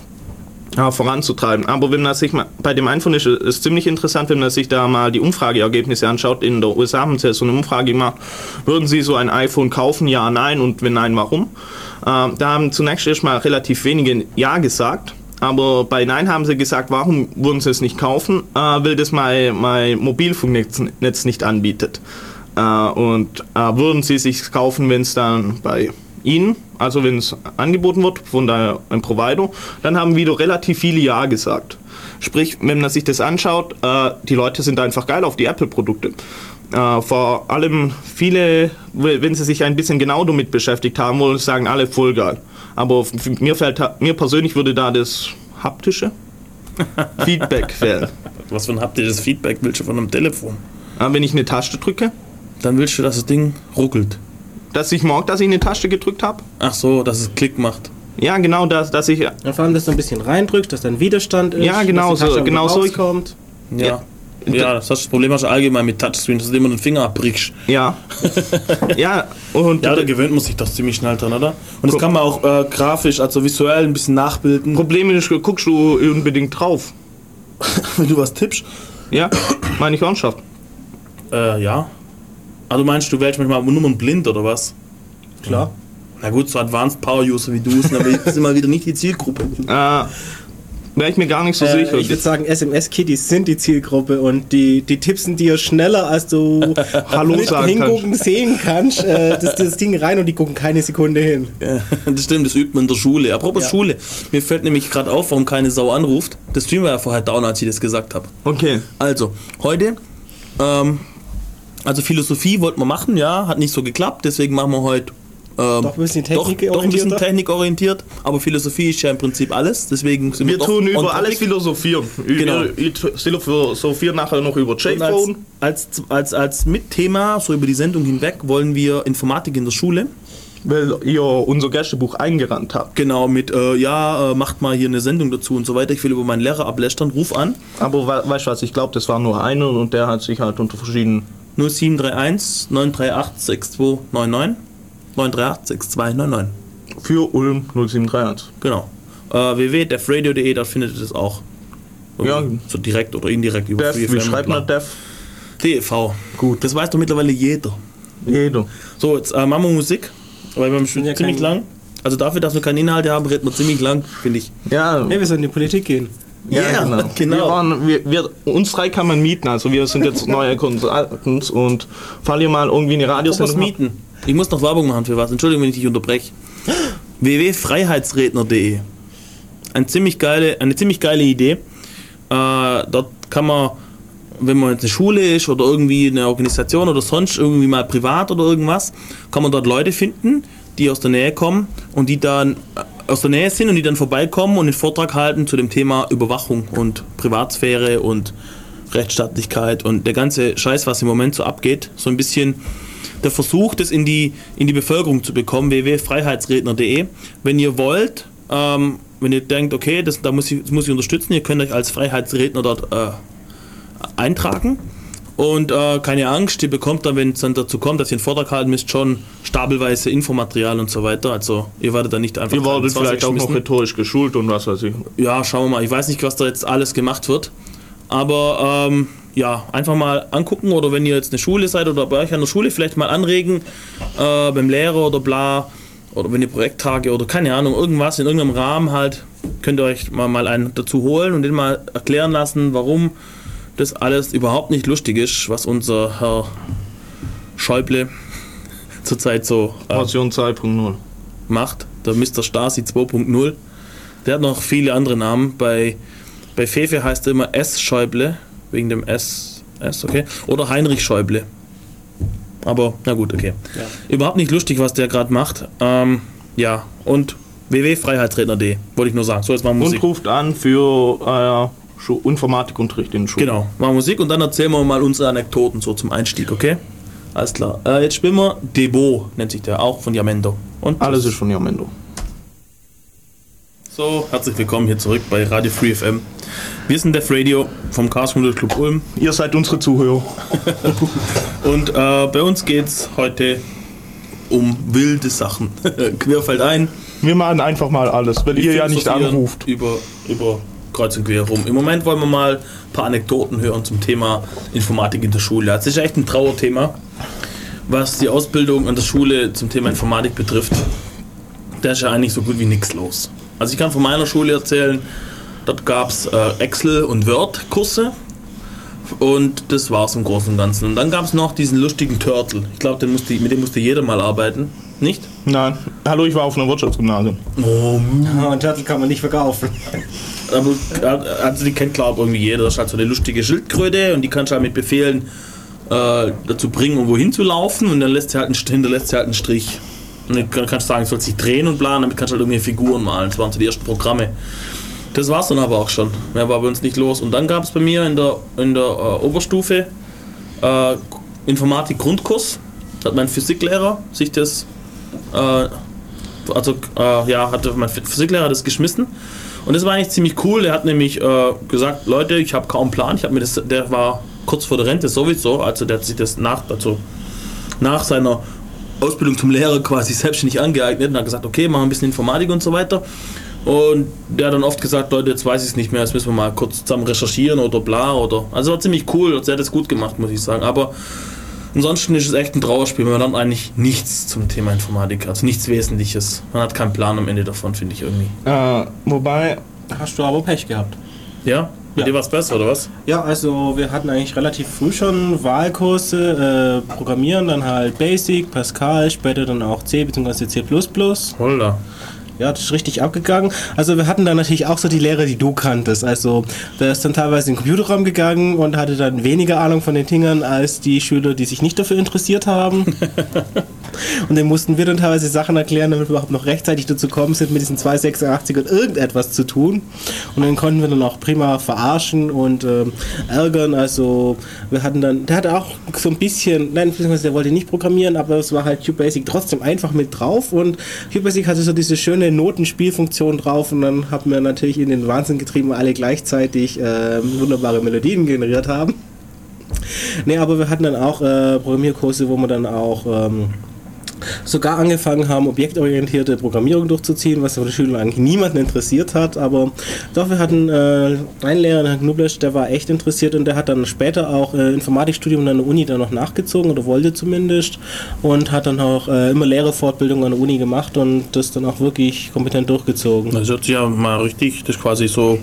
ja, voranzutreiben. Aber wenn man sich mal, bei dem iPhone ist es ziemlich interessant, wenn man sich da mal die Umfrageergebnisse anschaut. In der U S A haben sie so eine Umfrage gemacht, würden sie so ein iPhone kaufen, ja, nein, und wenn nein, warum? Äh, da haben zunächst erstmal relativ wenige ja gesagt, aber bei nein haben sie gesagt, warum würden sie es nicht kaufen? Äh, weil das mein, mein Mobilfunknetz Netz nicht anbietet. Äh, und äh, würden sie es sich kaufen, wenn es dann bei Ihnen, also wenn es angeboten wird von der, einem Provider, dann haben wieder relativ viele Ja gesagt. Sprich, wenn man sich das anschaut, äh, die Leute sind einfach geil auf die Apple-Produkte. Äh, vor allem viele, wenn sie sich ein bisschen genau damit beschäftigt haben, wollen sagen alle voll geil. Aber mir, fällt, mir persönlich würde da das haptische Feedback fehlen. Was für ein haptisches Feedback willst du von einem Telefon? Äh, wenn ich eine Taste drücke, Dann willst du, dass das Ding ruckelt. dass ich merke, dass ich eine Taste gedrückt habe. Ach so, dass es Klick macht. Ja, genau, dass, dass ich... Und vor allem, dass du ein bisschen reindrückst, dass dann Widerstand ist. Ja, genau dass die so, Tasche genau so. rauskommt. Ja. Ja. Ja, das, hast, das Problem hast du allgemein mit Touchscreen, dass du immer den Finger abbrichst. Ja. ja, und... Ja, da gewöhnt man sich doch ziemlich schnell dran, oder? Und das Guck. kann man auch äh, grafisch, also visuell ein bisschen nachbilden. Problem ist, guckst du unbedingt drauf. Wenn du was tippst. Ja, meine ich ernsthaft. Äh, ja. Also du meinst, du wählst manchmal Nummern blind oder was? Klar. Na gut, so Advanced Power User wie du sind, aber das ist immer wieder nicht die Zielgruppe. Äh, wäre ich mir gar nicht so Äh, sicher. ich würde sagen, S M S-Kiddies sind die Zielgruppe und die, die tippsen dir schneller, als du Hallo mit sagen hingucken sehen kannst. Äh, das, das Ding rein und die gucken keine Sekunde hin. Ja, das stimmt, das übt man in der Schule. Apropos Ja. Schule, mir fällt nämlich gerade auf, warum keine Sau anruft. Das Stream war ja vorher down, als ich das gesagt habe. Okay. Also, heute, ähm, also Philosophie wollten wir machen, ja, hat nicht so geklappt, deswegen machen wir heute ähm, Doch ein bisschen doch, doch ein bisschen technikorientierter. technikorientiert, aber Philosophie ist ja im Prinzip alles, deswegen sind wir, Wir doch tun on über topic. alles philosophieren. Genau. Ich philosophieren nachher noch über Und J-Phone. als, als, als, als Mitthema, so über die Sendung hinweg, wollen wir Informatik in der Schule. Weil ihr unser Gästebuch eingerannt habt. Genau, mit, äh, ja, äh, macht mal hier eine Sendung dazu und so weiter. Ich will über meinen Lehrer ablästern, ruf an. Aber we weißt du was, ich glaube, das war nur einer und der hat sich halt unter verschiedenen... null sieben drei eins neun drei acht sechs zwei neun neun neun drei acht sechs zwei neun neun. Für Ulm null sieben drei eins. Genau. Äh, w w w punkt defradio punkt de, da findet ihr das auch. Ja. So direkt oder indirekt über Def, wie schreibt man Def? D E V. Gut. Das weiß doch mittlerweile jeder. Jeder. So, jetzt äh, machen wir Musik. Weil wir haben schon Ja, ziemlich kein- lang. Also dafür, dass wir keine Inhalte haben, reden wir ziemlich lang, finde ich. Ja, Nee, wir sollen in die Politik gehen. ja Yeah, genau. genau. Wir waren, wir, wir, uns drei kann man mieten, also wir sind jetzt neue Consultants und falls ihr mal irgendwie eine Was Radiosendung habt- mieten? Ich muss noch Werbung machen für was. Entschuldigung, wenn ich dich unterbreche. w w w punkt freiheitsredner punkt de. Eine ziemlich geile, eine ziemlich geile Idee. Äh, dort kann man, wenn man jetzt eine Schule ist oder irgendwie eine Organisation oder sonst irgendwie mal privat oder irgendwas, kann man dort Leute finden, die aus der Nähe kommen und die dann äh, aus der Nähe sind und die dann vorbeikommen und einen Vortrag halten zu dem Thema Überwachung und Privatsphäre und Rechtsstaatlichkeit und der ganze Scheiß, was im Moment so abgeht. So ein bisschen der Versuch, das in die, in die Bevölkerung zu bekommen, w w w punkt freiheitsredner punkt de. Wenn ihr wollt, ähm, wenn ihr denkt, okay, das, da muss ich, das muss ich unterstützen, ihr könnt euch als Freiheitsredner dort äh, eintragen. Und äh, keine Angst, ihr bekommt dann, wenn es dann dazu kommt, dass ihr einen Vortrag halten müsst, schon stapelweise Infomaterial und so weiter. Also ihr werdet dann nicht einfach... Ihr werdet ins Wasser vielleicht auch noch geschmissen. rhetorisch geschult und was weiß ich. Ja, schauen wir mal. Ich weiß nicht, was da jetzt alles gemacht wird. Aber ähm, ja, einfach mal angucken oder wenn ihr jetzt eine Schule seid oder bei euch an der Schule vielleicht mal anregen, äh, beim Lehrer oder bla, oder wenn ihr Projekttage oder keine Ahnung, irgendwas in irgendeinem Rahmen halt, könnt ihr euch mal, mal einen dazu holen und den mal erklären lassen, warum das alles überhaupt nicht lustig ist, was unser Herr Schäuble zurzeit so äh, Version zwei Punkt null. macht, der Mister Stasi zwei Punkt null. Der hat noch viele andere Namen. Bei, bei Fefe heißt er immer S. Schäuble, wegen dem S, S, okay. Oder Heinrich Schäuble. Aber, na gut, okay. Ja. Überhaupt nicht lustig, was der gerade macht. Ähm, ja, und w w w punkt freiheitsredner punkt de. Wollte ich nur sagen. So, jetzt mal Musik. Und ruft an für äh, Schu- Informatikunterricht in der Schule. Genau, machen Musik und dann erzählen wir mal unsere Anekdoten so zum Einstieg, okay? Alles klar. Äh, jetzt spielen wir Debo, nennt sich der, auch von Yamendo. Und Alles ist von Yamendo. so, herzlich willkommen hier zurück bei Radio Free F M. Wir sind Def Radio vom Chaos Computer Club Ulm. Ihr seid unsere Zuhörer. Und äh, bei uns geht's heute um wilde Sachen. Quer fällt ein. Wir machen einfach mal alles, weil ihr ja nicht philosophieren anruft. Über, über kreuz und quer rum. Im Moment wollen wir mal ein paar Anekdoten hören zum Thema Informatik in der Schule. Das ist echt ein Trauerthema, was die Ausbildung an der Schule zum Thema Informatik betrifft. Da ist ja eigentlich so gut wie nichts los. Also ich kann von meiner Schule erzählen, dort gab es äh, Excel- und Word-Kurse und das war es im Großen und Ganzen. Und dann gab es noch diesen lustigen Turtle. Ich glaube, mit dem musste jeder mal arbeiten. Nicht? Nein. Hallo, ich war auf einer Wirtschaftsgymnasium. Oh, Und Turtle kann man nicht verkaufen. aber also die kennt glaube ich irgendwie jeder. Das ist halt so eine lustige Schildkröte und die kannst du halt mit Befehlen äh, dazu bringen, um wohin zu laufen und dann lässt sie halt einen, hinterlässt sie halt einen Strich. Und dann kannst du sagen, es soll sich drehen und planen, damit kannst du halt irgendwie Figuren malen. Das waren so die ersten Programme. Das war's dann aber auch schon. Mehr war bei uns nicht los. Und dann gab es bei mir in der, in der äh, Oberstufe äh, Informatik-Grundkurs. Da hat mein Physiklehrer sich das, äh, also äh, ja, hatte mein Physiklehrer das geschmissen. Und das war eigentlich ziemlich cool. Der hat nämlich äh, gesagt, Leute, ich habe kaum Plan. Ich habe mir das, der war kurz vor der Rente sowieso, also der hat sich das nach, also nach seiner Ausbildung zum Lehrer quasi selbstständig angeeignet und hat gesagt, okay, machen wir ein bisschen Informatik und so weiter. Und der hat dann oft gesagt, Leute, jetzt weiß ich es nicht mehr, jetzt müssen wir mal kurz zusammen recherchieren oder bla oder. Also war ziemlich cool, also er hat das gut gemacht, muss ich sagen. Aber ansonsten ist es echt ein Trauerspiel, man lernt eigentlich nichts zum Thema Informatik, also nichts Wesentliches. Man hat keinen Plan am Ende davon, finde ich irgendwie. Äh, wobei, Hast du aber Pech gehabt. Ja? Bei Ja. dir war es besser, oder was? Ja, also wir hatten eigentlich relativ früh schon Wahlkurse, äh, Programmieren, dann halt Basic, Pascal, später dann auch C bzw. C plus plus. Holla. Ja, das ist richtig abgegangen. Also wir hatten dann natürlich auch so die Lehrer, die du kanntest. Also der ist dann teilweise in den Computerraum gegangen und hatte dann weniger Ahnung von den Dingern als die Schüler, die sich nicht dafür interessiert haben. Und dann mussten wir dann teilweise Sachen erklären, damit wir überhaupt noch rechtzeitig dazu kommen sind, mit diesen zwei sechsundachtzigern irgendetwas zu tun. Und dann konnten wir dann auch prima verarschen und ähm, ärgern. Also wir hatten dann, der hatte auch so ein bisschen, nein, der wollte nicht programmieren, aber es war halt QBasic trotzdem einfach mit drauf. Und QBasic hatte so diese schöne Notenspielfunktion drauf und dann haben wir natürlich in den Wahnsinn getrieben, alle gleichzeitig äh, wunderbare Melodien generiert haben. Ne, aber wir hatten dann auch äh, Programmierkurse, wo wir dann auch ähm, sogar angefangen haben, objektorientierte Programmierung durchzuziehen, was von den Schülern eigentlich niemanden interessiert hat, aber doch, wir hatten äh, einen Lehrer, Herrn Knublesch, der war echt interessiert und der hat dann später auch äh, Informatikstudium an der Uni dann noch nachgezogen, oder wollte zumindest, und hat dann auch äh, immer Lehrerfortbildung an der Uni gemacht und das dann auch wirklich kompetent durchgezogen. Das hört sich ja mal richtig, das ist quasi so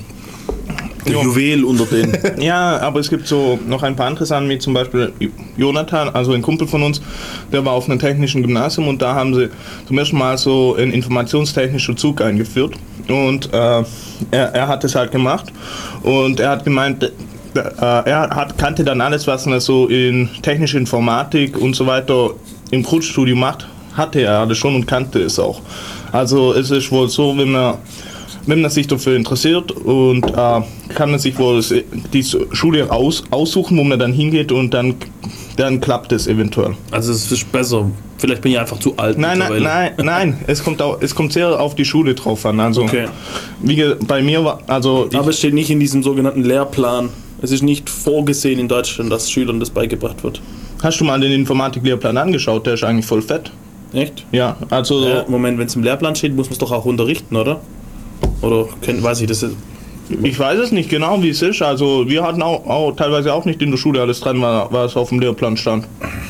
der Ja. Juwel unter den. ja, aber es gibt so noch ein paar andere Sachen, wie zum Beispiel Jonathan, also ein Kumpel von uns, der war auf einem technischen Gymnasium und da haben sie zum ersten Mal so einen informationstechnischen Zug eingeführt und äh, er, er hat das halt gemacht und er hat gemeint, äh, er hat, kannte dann alles, was man so in technische Informatik und so weiter im Grundstudium macht, hatte er alles schon und kannte es auch. Also es ist wohl so, wenn man Wenn man sich dafür interessiert und äh, kann man sich wohl die Schule aus, aussuchen, wo man dann hingeht und dann, dann klappt es eventuell. Also es ist besser. Vielleicht bin ich einfach zu alt. Nein, nein, nein, nein. Es kommt auch, es kommt sehr auf die Schule drauf an. Also Okay. wie ge- bei mir war, also Aber es steht nicht in diesem sogenannten Lehrplan. Es ist nicht vorgesehen in Deutschland, dass Schülern das beigebracht wird. hast du mal den Informatiklehrplan angeschaut? Der ist eigentlich voll fett. Echt? Ja, also Ja, Moment, wenn es im Lehrplan steht, muss man es doch auch unterrichten, oder? Oder kennt, weiß ich das jetzt? ich weiß es nicht genau, wie es ist. Also wir hatten auch, auch teilweise auch nicht in der Schule alles dran, war- was auf dem Lehrplan stand.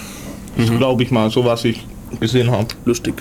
Das glaube ich mal, so was ich gesehen habe. Lustig.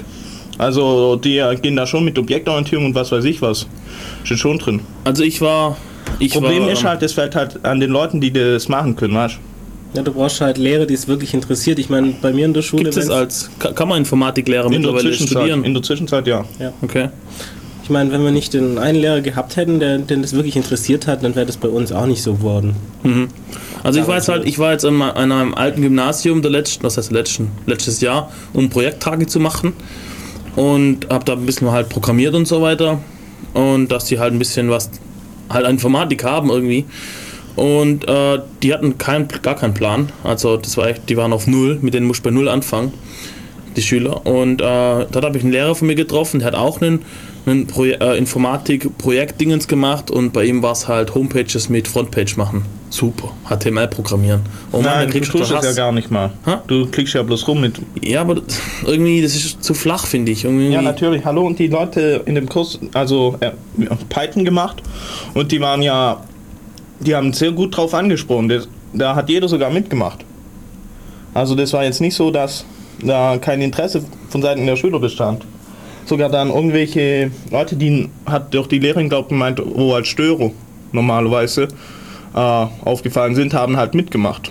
Also die gehen da schon mit Objektorientierung und was weiß ich was. Steht schon drin. Also ich war... Ich Problem war, ist halt, es fällt halt an den Leuten, die das machen können, weißt du? Ja, du brauchst halt Lehrer, die es wirklich interessiert. Ich meine, bei mir in der Schule... Gibt es wenn's- als... Kann kann man Informatiklehrer In der mittlerweile Zwischenzeit, studieren? in der Zwischenzeit ja. Okay. Ich meine, wenn wir nicht den einen Lehrer gehabt hätten, der den das wirklich interessiert hat, dann wäre das bei uns auch nicht so geworden. Mhm. Also ich war jetzt halt, ich war jetzt an einem alten Gymnasium der letzten, was heißt letzten, letztes Jahr, um Projekttage zu machen. und habe da ein bisschen halt programmiert und so weiter und dass die halt ein bisschen was halt an Informatik haben irgendwie und äh, die hatten kein, gar keinen Plan, also das war echt, die waren auf Null, mit denen musst du bei Null anfangen, die Schüler und äh, dort habe ich einen Lehrer von mir getroffen, der hat auch einen, einen Proje- äh, Informatik-Projektdingens gemacht und bei ihm war es halt Homepages mit Frontpage machen. Super, H T M L programmieren. Oh Mann, Nein, da du kriegst tust du das ja Hass. gar nicht mal. Ha? Du klickst ja bloß rum mit. Ja, aber das- irgendwie, das ist zu flach, finde ich. Irgendwie, Ja, natürlich. Hallo, und die Leute in dem Kurs, also äh, Python gemacht und die waren ja, die haben sehr gut drauf angesprochen. Das, da hat jeder sogar mitgemacht. Also das war jetzt nicht so, dass da kein Interesse von Seiten der Schüler bestand. Sogar dann irgendwelche Leute, die hat doch die Lehrerin, glaube ich, gemeint, wo als Störer normalerweise äh, aufgefallen sind, haben halt mitgemacht.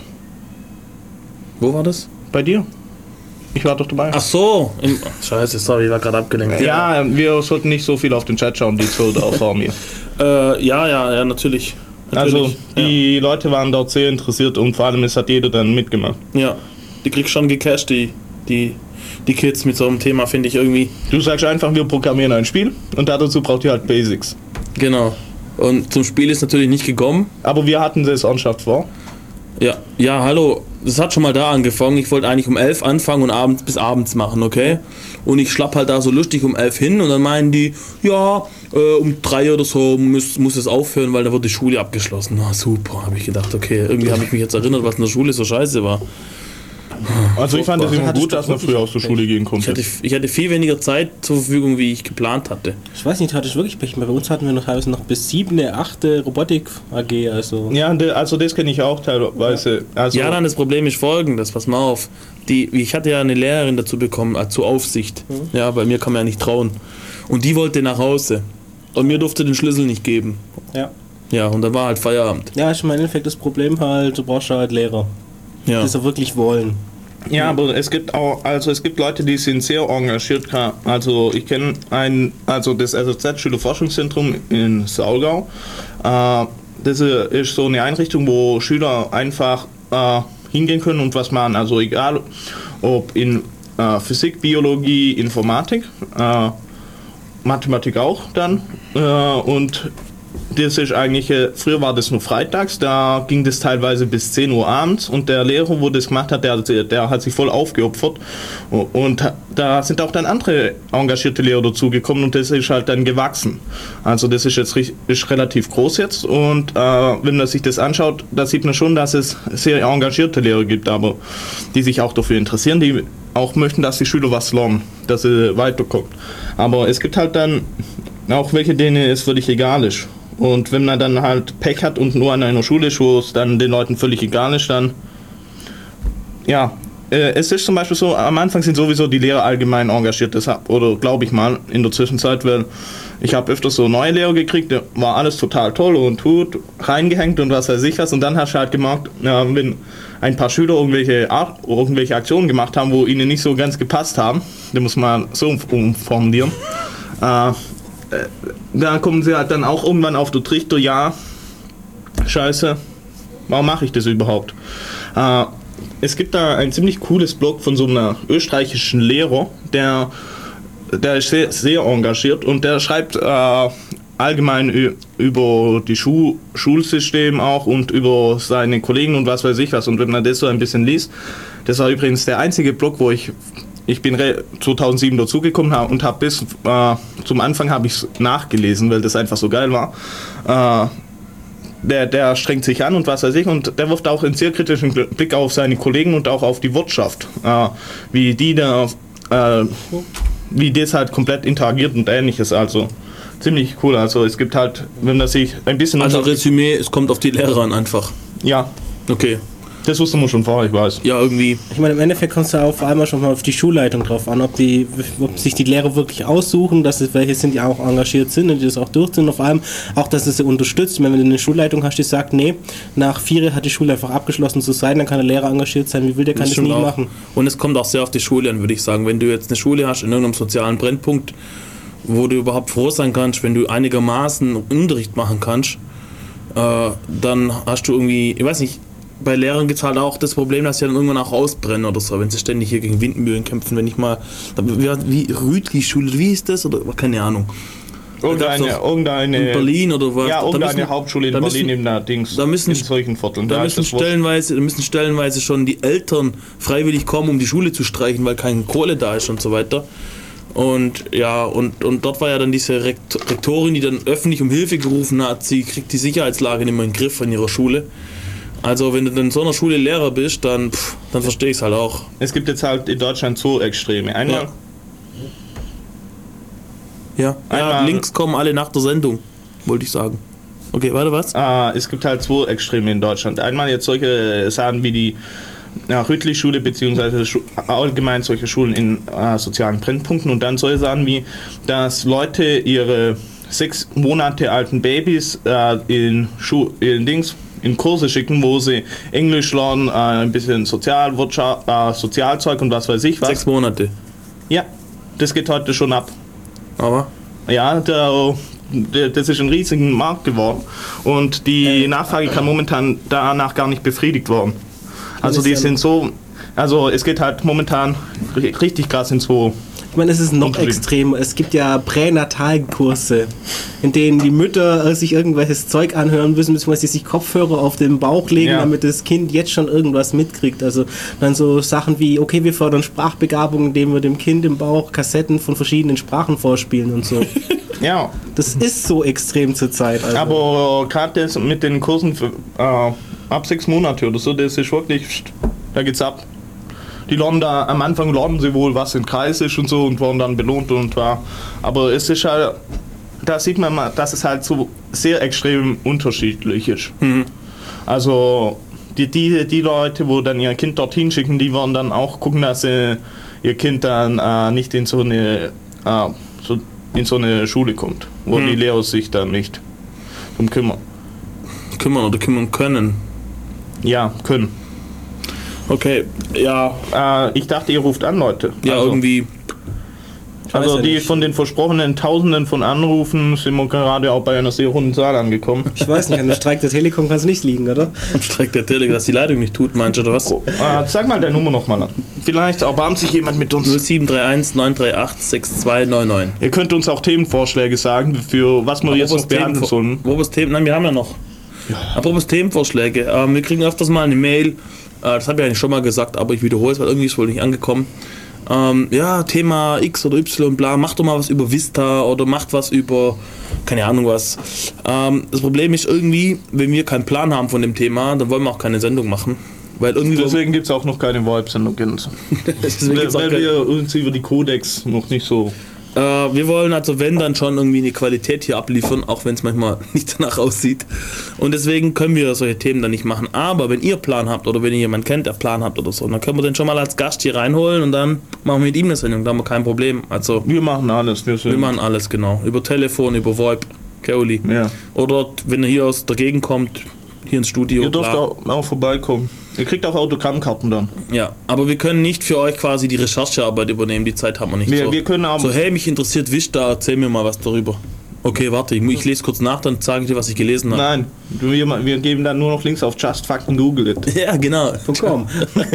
Wo war das? Bei dir? Ich war doch dabei. Ach so. Im, Scheiße, sorry, ich war gerade abgelenkt. Ja, wir sollten nicht so viel auf den Chat schauen, die Zoll auch vor mir. Äh, ja, ja, ja, natürlich. Also natürlich. die Leute waren dort sehr interessiert und vor allem es hat jeder dann mitgemacht. Ja. ja, die kriegst schon gecasht, die, die, die Kids mit so einem Thema, finde ich irgendwie. Du sagst einfach, wir programmieren ein Spiel und dazu braucht ihr halt Basics. Genau. Und zum Spiel ist natürlich nicht gekommen. Aber wir hatten das ernsthaft vor. Ja, ja, hallo, das hat schon mal da angefangen. Ich wollte eigentlich um elf anfangen und abends bis abends machen, okay? Und ich schlapp halt da so lustig um elf hin und dann meinen die, ja, äh, um drei oder so muss, muss es aufhören, weil da wird die Schule abgeschlossen. Na super, habe ich gedacht, okay, irgendwie habe ich mich jetzt erinnert, was in der Schule so scheiße war. Also ich fand es immer Hattest gut, du dass man wirklich früher aus der Schule gehen Ich konnte. hatte, ich hatte viel weniger Zeit zur Verfügung, wie ich geplant hatte. Ich weiß nicht, hatte ich wirklich Pech. Bei uns hatten wir noch teilweise noch bis siebte, achte Robotik-A G, also... Ja, de- also das kenne ich auch teilweise. Also Ja, dann das Problem ist folgendes, pass mal auf. Die, ich hatte ja eine Lehrerin dazu bekommen, äh, zur Aufsicht. Ja, bei mir kann man ja nicht trauen. Und die wollte nach Hause. Und mir durfte den Schlüssel nicht geben. Ja. Ja, und dann war halt Feierabend. Ja, ist im Endeffekt das Problem halt, du brauchst halt Lehrer, Ja. die es auch wirklich wollen. Ja, aber es gibt auch, also es gibt Leute, die sind sehr engagiert. Also ich kenne ein, also das S Z Schülerforschungszentrum in Saulgau. Äh, das ist so eine Einrichtung, wo Schüler einfach äh, hingehen können und was machen. Also egal, ob in äh, Physik, Biologie, Informatik, äh, Mathematik auch dann. Äh, und das ist eigentlich, äh, früher war das nur freitags, da ging das teilweise bis zehn Uhr abends und der Lehrer, wo das gemacht hat, der, der hat sich voll aufgeopfert und da sind auch dann andere engagierte Lehrer dazugekommen und das ist halt dann gewachsen. Also das ist jetzt ist relativ groß jetzt und äh, wenn man sich das anschaut, da sieht man schon, dass es sehr engagierte Lehrer gibt, aber die sich auch dafür interessieren, die auch möchten, dass die Schüler was lernen, dass sie weiterkommen. Aber es gibt halt dann auch welche, denen es völlig egal ist. Und wenn man dann halt Pech hat und nur an einer Schule ist, wo es dann den Leuten völlig egal ist, dann ja, äh, es ist zum Beispiel so, am Anfang sind sowieso die Lehrer allgemein engagiert, deshalb, oder glaube ich mal, in der Zwischenzeit, weil ich habe öfters so neue Lehrer gekriegt, da war alles total toll und gut reingehängt und was weiß ich was und dann hast du halt gemerkt, ja, wenn ein paar Schüler irgendwelche, Art, irgendwelche Aktionen gemacht haben, wo ihnen nicht so ganz gepasst haben, den muss man so umformulieren, äh, da kommen sie halt dann auch irgendwann auf den Trichter, ja, scheiße, warum mache ich das überhaupt? Äh, es gibt da ein ziemlich cooles Blog von so einem österreichischen Lehrer, der, der ist sehr, sehr engagiert und der schreibt äh, allgemein ü- über die Schu- Schulsystem auch und über seine Kollegen und was weiß ich was. Und wenn man das so ein bisschen liest, das war übrigens der einzige Blog, wo ich Ich bin zweitausendsieben dazugekommen und habe bis äh, zum Anfang habe ich es nachgelesen, weil das einfach so geil war. Äh, der, der strengt sich an und was weiß ich und der wirft auch einen sehr kritischen Blick auf seine Kollegen und auch auf die Wirtschaft, äh, wie die da, äh, wie das halt komplett interagiert und ähnliches. Also ziemlich cool. Also es gibt halt, wenn man sich ein bisschen Also unter- Resümee, es kommt auf die Lehrer an einfach. ja, Okay. das wusste man schon vorher, ich weiß. Ja, irgendwie. Ich meine, im Endeffekt kommt es ja auch vor allem schon mal auf die Schulleitung drauf an, ob, die, ob sich die Lehrer wirklich aussuchen, dass es welche sind, die auch engagiert sind und die das auch durchziehen und vor allem auch, dass es sie unterstützt. Wenn du eine Schulleitung hast, die sagt, nee, nach vier hat die Schule einfach abgeschlossen zu sein, dann kann der Lehrer engagiert sein, wie will der, kann das, stimmt nie auch. machen. Und es kommt auch sehr auf die Schule an, würde ich sagen. Wenn du jetzt eine Schule hast in irgendeinem sozialen Brennpunkt, wo du überhaupt froh sein kannst, wenn du einigermaßen Unterricht machen kannst, äh, dann hast du irgendwie, ich weiß nicht, bei Lehrern gibt es halt auch das Problem, dass sie dann irgendwann auch ausbrennen oder so, wenn sie ständig hier gegen Windmühlen kämpfen. Wenn ich mal, wie, wie Rütli-Schule, wie ist das? Oder keine Ahnung. Irgendeine, irgendeine, in Berlin oder was? Ja, irgendeine müssen, Hauptschule in Berlin in der Dings, da müssen, in solchen Vierteln. Da, da müssen stellenweise, da müssen stellenweise schon die Eltern freiwillig kommen, um die Schule zu streichen, weil keine Kohle da ist und so weiter. Und ja, und, und dort war ja dann diese Rektorin, die dann öffentlich um Hilfe gerufen hat, sie kriegt die Sicherheitslage nicht mehr in den Griff an ihrer Schule. Also wenn du dann in so einer Schule Lehrer bist, dann, pff, dann verstehe ich es halt auch. Es gibt jetzt halt in Deutschland so Extreme. Einmal... Ja. Ja, ja, Links kommen alle nach der Sendung, wollte ich sagen. Okay, warte, was? Ah, es gibt halt zwei Extreme in Deutschland. Einmal jetzt solche Sachen wie die ja, Rütli-Schule, beziehungsweise Schu- allgemein solche Schulen in äh, sozialen Brennpunkten und dann solche Sachen wie, dass Leute ihre sechs Monate alten Babys äh, in, Schu- in Dings, in Kurse schicken, wo sie Englisch lernen, äh, ein bisschen Sozialwirtschaft, äh, Sozialzeug und was weiß ich was. Sechs Monate. Ja, das geht heute schon ab. Aber? Ja, der, der, das ist ein riesiger Markt geworden und die Nachfrage kann momentan danach gar nicht befriedigt werden. Also die sind so, also es geht halt momentan richtig krass ins so. Ich meine, es ist noch extrem. Es gibt ja Pränatalkurse, in denen die Mütter sich irgendwelches Zeug anhören müssen, beziehungsweise sich Kopfhörer auf den Bauch legen, ja. damit das Kind jetzt schon irgendwas mitkriegt. Also dann so Sachen wie, okay, wir fördern Sprachbegabung, indem wir dem Kind im Bauch Kassetten von verschiedenen Sprachen vorspielen und so. Ja. Das ist so extrem zur Zeit. Also. Aber gerade das mit den Kursen für, äh, ab sechs Monate oder so, das ist wirklich, da geht's ab. Die lernen da, am Anfang lernen sie wohl, was ein Kreis ist und so und werden dann belohnt und war. Aber es ist halt, da sieht man mal, dass es halt so sehr extrem unterschiedlich ist. Mhm. Also die, die, die Leute, wo dann ihr Kind dorthin schicken, die werden dann auch gucken, dass sie ihr Kind dann äh, nicht in so eine äh, so in so eine Schule kommt, wo mhm. die Lehrer sich dann nicht drum kümmern. Kümmern oder kümmern können. Ja, können. Okay, ja. Äh, ich dachte, ihr ruft an, Leute. Ja, also, irgendwie. Also ja die nicht. von den versprochenen Tausenden von Anrufen sind wir gerade auch bei einer sehr hohen Zahl angekommen. Ich weiß nicht, an der Streik der Telekom kann es nicht liegen, oder? Am Streik der Telekom, dass die Leitung nicht tut, meinst du, oder was? Oh, äh, sag mal deine Nummer nochmal an. Vielleicht erbarmt sich jemand mit uns. null sieben drei eins neun drei acht sechs zwei neun neun. Ihr könnt uns auch Themenvorschläge sagen, für was wir Aber jetzt noch behandeln sollen. Apropos Themen, nein, wir haben ja noch. Ja. Apropos Themenvorschläge, ähm, wir kriegen öfters mal eine Mail, äh, das habe ich eigentlich schon mal gesagt, aber ich wiederhole es, weil irgendwie ist es wohl nicht angekommen. Ähm, ja, Thema X oder Y, bla, macht doch mal was über Vista oder macht was über, keine Ahnung was. Ähm, das Problem ist irgendwie, wenn wir keinen Plan haben von dem Thema, dann wollen wir auch keine Sendung machen. Weil irgendwie Deswegen gibt es auch noch keine VoIP-Sendung. weil weil wir uns über die Codex noch nicht so... Äh, wir wollen also, wenn, dann schon irgendwie eine Qualität hier abliefern, auch wenn es manchmal nicht danach aussieht. Und deswegen können wir solche Themen dann nicht machen. Aber wenn ihr Plan habt oder wenn ihr jemanden kennt, der Plan habt oder so, dann können wir den schon mal als Gast hier reinholen und dann machen wir mit ihm eine Sendung. Da haben wir kein Problem. Also, wir machen alles. Wir, wir machen alles, genau. Über Telefon, über VoIP, Keoli. Ja. Oder wenn er hier aus der Gegend kommt, hier ins Studio. Ihr dürft auch, auch vorbeikommen. Ihr kriegt auch Autogrammkarten dann. Ja, aber wir können nicht für euch quasi die Recherchearbeit übernehmen, die Zeit haben wir nicht. Wir, so. wir können aber so, hey, mich interessiert Vista, erzähl mir mal was darüber. Okay, warte, ich, ich lese kurz nach, dann sage ich dir, was ich gelesen habe. Nein, wir, wir geben dann nur noch Links auf Just Fucking Google It. Ja, genau. Komm.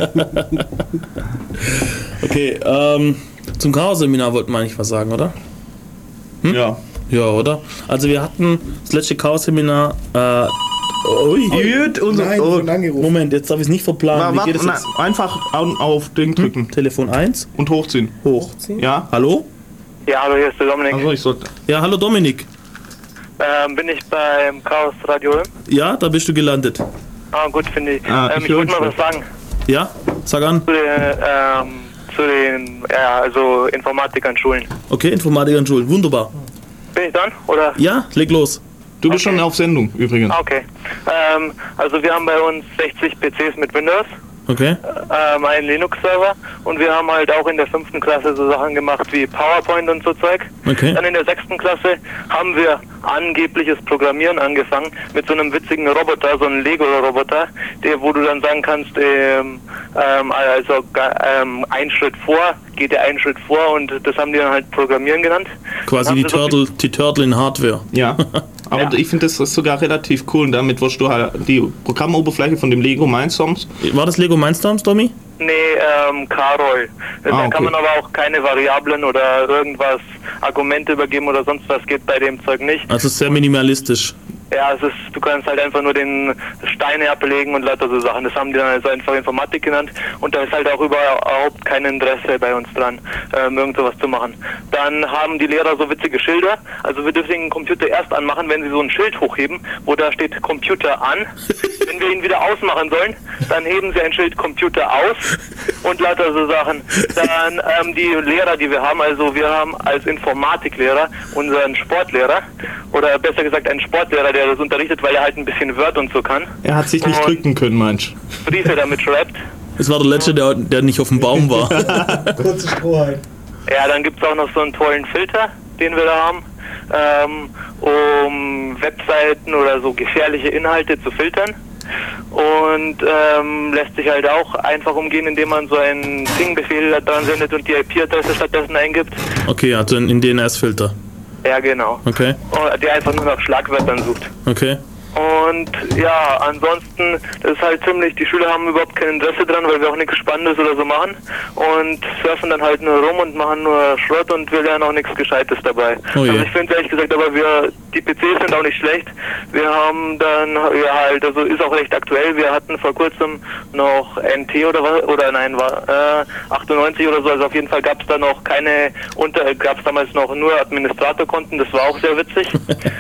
Okay, ähm, zum Chaos-Seminar wollten wir eigentlich was sagen, oder? Hm? Ja. Ja, oder? Also wir hatten das letzte Chaos-Seminar, äh, Ui, Gut, unser Nein, oh, Moment, jetzt darf ich es nicht verplanen. Na, Wie geht warte, es jetzt? na, einfach auf, auf Ding drücken. Hm? Telefon eins Und hochziehen. Hochziehen. Ja? Hallo? Ja, hallo, hier ist der Dominik. Also ich sollte. Ja, hallo Dominik. Ähm, bin ich beim Chaos Radio? Ja, da bist du gelandet. Ah, gut, finde ich. Ah, ähm, ich ich wollte mal höre was sagen. Ja, sag an. Zu den, ähm, zu den ja, also Informatik an Schulen. Okay, Informatik an Schulen, wunderbar. Bin ich dran, oder? Ja, leg los. Du bist Okay. schon auf Sendung übrigens. Ah, okay. Ähm, also wir haben bei uns sechzig P Cs mit Windows, Okay. ähm, einen Linux-Server und wir haben halt auch in der fünften Klasse so Sachen gemacht wie PowerPoint und so Zeug. Okay. Dann in der sechsten Klasse haben wir angebliches Programmieren angefangen mit so einem witzigen Roboter, so einem Lego-Roboter, der, wo du dann sagen kannst, ähm, ähm, also ähm, einen Schritt vor, geht der einen Schritt vor und das haben die dann halt Programmieren genannt. Quasi die Turtle, die Turtle in Hardware. Ja, aber Ja. ich finde das ist sogar relativ cool und damit wirst du halt die Programmoberfläche von dem Lego Mindstorms. War das Lego Mindstorms, Domi? Nee, ähm, Carol. Da Ah, okay. kann man aber auch keine Variablen oder irgendwas, Argumente übergeben oder sonst was, geht bei dem Zeug nicht. Also sehr minimalistisch. Ja, es ist, du kannst halt einfach nur den Steine ablegen und lauter so Sachen. Das haben die dann also einfach Informatik genannt und da ist halt auch überhaupt kein Interesse bei uns dran, ähm, irgend sowas zu machen. Dann haben die Lehrer so witzige Schilder. Also wir dürfen den Computer erst anmachen, wenn sie so ein Schild hochheben, wo da steht Computer an. Wenn wir ihn wieder ausmachen sollen, dann heben sie ein Schild Computer aus und lauter so Sachen. Dann ähm, die Lehrer, die wir haben, also wir haben als Informatiklehrer unseren Sportlehrer oder besser gesagt einen Sportlehrer, der das unterrichtet, weil er halt ein bisschen Word und so kann. Er hat sich nicht Und drücken können, meinst Briefe damit schreibt. Es war der Letzte, der, der nicht auf dem Baum war. Kurze Strohhalm. Ja, dann gibt es auch noch so einen tollen Filter, den wir da haben, ähm, um Webseiten oder so gefährliche Inhalte zu filtern. Und ähm, lässt sich halt auch einfach umgehen, indem man so einen Ping-Befehl dran sendet und die I P-Adresse stattdessen eingibt. Okay, also in, in D N S-Filter. Ja, genau. Okay, Und der einfach nur nach Schlagwörtern sucht. okay. Und ja, ansonsten, das ist halt ziemlich, die Schüler haben überhaupt kein Interesse dran, weil wir auch nichts Spannendes oder so machen und surfen dann halt nur rum und machen nur Schrott und wir lernen auch nichts Gescheites dabei. Oh je. Also ich finde ehrlich gesagt, aber wir, die P Cs sind auch nicht schlecht. Wir haben dann, ja halt, also ist auch recht aktuell, wir hatten vor kurzem noch N T oder was, oder nein, war äh, achtundneunzig oder so, also auf jeden Fall gab es da noch keine, unter, gab es damals noch nur Administratorkonten, das war auch sehr witzig.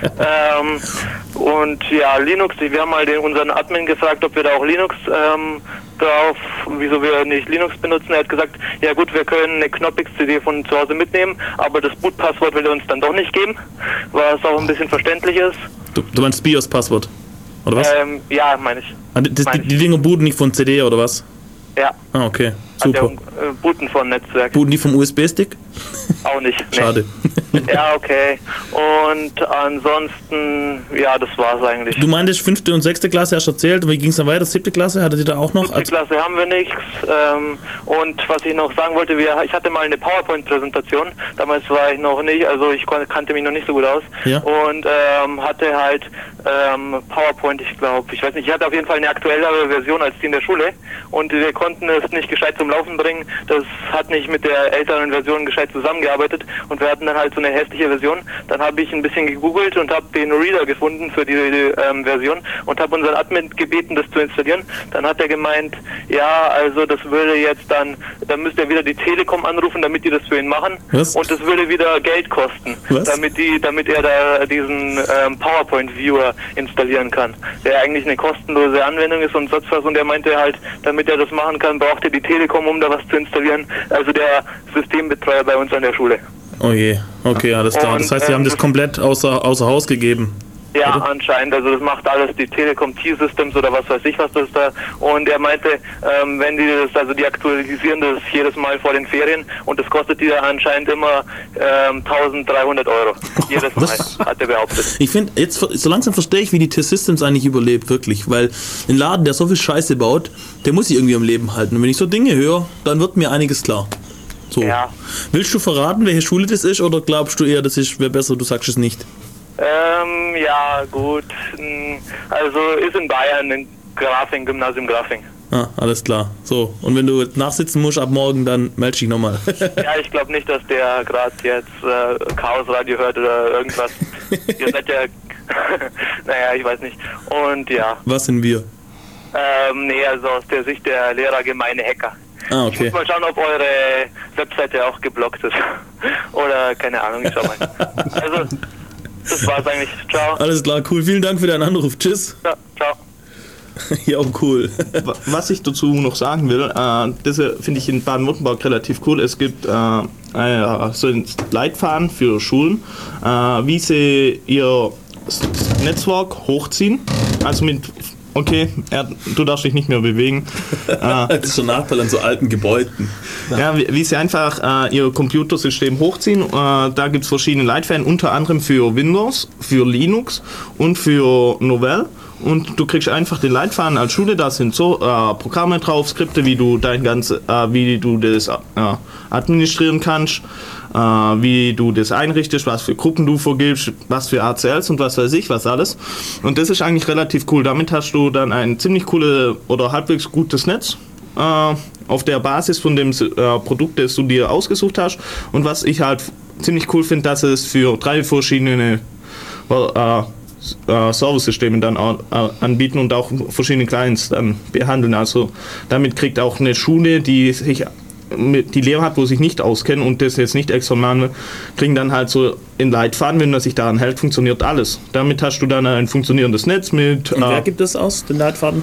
ähm, und ja, Linux, wir haben mal den, unseren Admin gefragt, ob wir da auch Linux ähm, drauf, wieso wir nicht Linux benutzen. Er hat gesagt, ja gut, wir können eine Knoppix-C D von zu Hause mitnehmen, aber das Bootpasswort will er uns dann doch nicht geben, was auch ein bisschen verständlich ist. Du, du meinst BIOS-Passwort? Oder was? Ähm, ja, meine ich. Ah, die, die, mein die Dinger booten nicht von C D oder was? Ja, Ah, okay. also Super. äh, Booten von Netzwerk. Booten die vom U S B-Stick? Auch nicht. Nee. Schade. Ja, okay. Und ansonsten, ja, das war's eigentlich. Du meintest fünfte und sechste Klasse, hast du erzählt. Wie ging es dann weiter? Siebte Klasse? Hattet ihr da auch noch? Die Also, Klasse haben wir nichts. Ähm, und was ich noch sagen wollte, wir, ich hatte mal eine PowerPoint-Präsentation. Damals war ich noch nicht, also ich kon- kannte mich noch nicht so gut aus. Ja. Und ähm, hatte halt ähm, PowerPoint, ich glaube, ich weiß nicht, ich hatte auf jeden Fall eine aktuellere Version als die in der Schule. Und wir konnten es nicht gescheit zum Laufen bringen. Das hat nicht mit der älteren Version gescheit zusammengearbeitet. Und wir hatten dann halt so eine hässliche Version. Dann habe ich ein bisschen gegoogelt und habe den Reader gefunden für die, die ähm, Version und habe unseren Admin gebeten, das zu installieren. Dann hat er gemeint, ja, also das würde jetzt dann, dann müsste er wieder die Telekom anrufen, damit die das für ihn machen. Was? Und das würde wieder Geld kosten, Was? damit die, damit er da diesen ähm, PowerPoint-Viewer installieren kann, der eigentlich eine kostenlose Anwendung ist und sonst was. Und er meinte halt, damit er das machen kann, braucht er die Telekom, um da was zu installieren. Also der Systembetreuer bei uns an der Schule. oh je. Okay, alles klar. Und, Das heißt, sie haben ähm, das komplett außer, außer Haus gegeben. Ja, Oder? anscheinend. Also das macht alles die Telekom T-Systems oder was weiß ich, was das da. Und er meinte, ähm, wenn die das, also die aktualisieren das jedes Mal vor den Ferien und das kostet die da anscheinend immer ähm, dreizehnhundert Euro. Jedes Mal, Was? hat er behauptet. Ich finde, jetzt so langsam verstehe ich, wie die T-Systems eigentlich überlebt, wirklich. Weil ein Laden, der so viel Scheiße baut, der muss sich irgendwie am Leben halten. Und wenn ich so Dinge höre, dann wird mir einiges klar. So. Ja. Willst du verraten, welche Schule das ist, oder glaubst du eher, das ist wäre besser, du sagst es nicht? Ähm, ja, gut. Hm, Also ist in Bayern, in Grafing, Gymnasium Grafing. Ah, alles klar. So, und wenn du nachsitzen musst ab morgen, dann melde dich nochmal. Ja, ich glaube nicht, dass der gerade jetzt äh, Chaos Radio hört oder irgendwas. Ihr seid ja, naja, ich weiß nicht. Und ja, Was sind wir? ähm, nee, also aus der Sicht der Lehrer gemeine Hacker. Ah, Ich okay. muss mal schauen, ob eure Webseite auch geblockt ist. Oder keine Ahnung, ich schau mal. Also, das war's eigentlich. Ciao. Alles klar, cool. Vielen Dank für deinen Anruf. Tschüss. Ja, ciao. Ja, cool. Wa- Was ich dazu noch sagen will, äh, das äh, finde ich in Baden-Württemberg relativ cool. Es gibt äh, äh, so einen Leitfaden für Schulen, äh, wie sie ihr S- Netzwerk hochziehen. Also mit, okay, er, du darfst dich nicht mehr bewegen. Äh, Das ist schon ein Nachteil an so alten Gebäuden. Ja, wie, wie sie einfach äh, ihr Computersystem hochziehen. Äh, da gibt es verschiedene Leitfäden, unter anderem für Windows, für Linux und für Novell. und du kriegst einfach den Leitfaden als Schule. Da sind so äh, Programme drauf, Skripte, wie du dein ganze, äh, wie du das äh, administrieren kannst, äh, wie du das einrichtest, was für Gruppen du vorgibst, was für A C Ls und was weiß ich, was alles. Und das ist eigentlich relativ cool. Damit hast du dann ein ziemlich cooles oder halbwegs gutes Netz äh, auf der Basis von dem äh, Produkt, das du dir ausgesucht hast. Und was ich halt ziemlich cool finde, dass es für drei verschiedene äh, äh, Serversysteme dann auch, äh, anbieten und auch verschiedene Clients dann behandeln. Also damit kriegt auch eine Schule, die sich die Lehrer hat, wo sich nicht auskennen und das jetzt nicht extra machen will, kriegen dann halt so in Leitfaden, wenn man sich daran hält, funktioniert alles. Damit hast du dann ein funktionierendes Netz mit... Und wer äh, gibt das aus, den Leitfaden?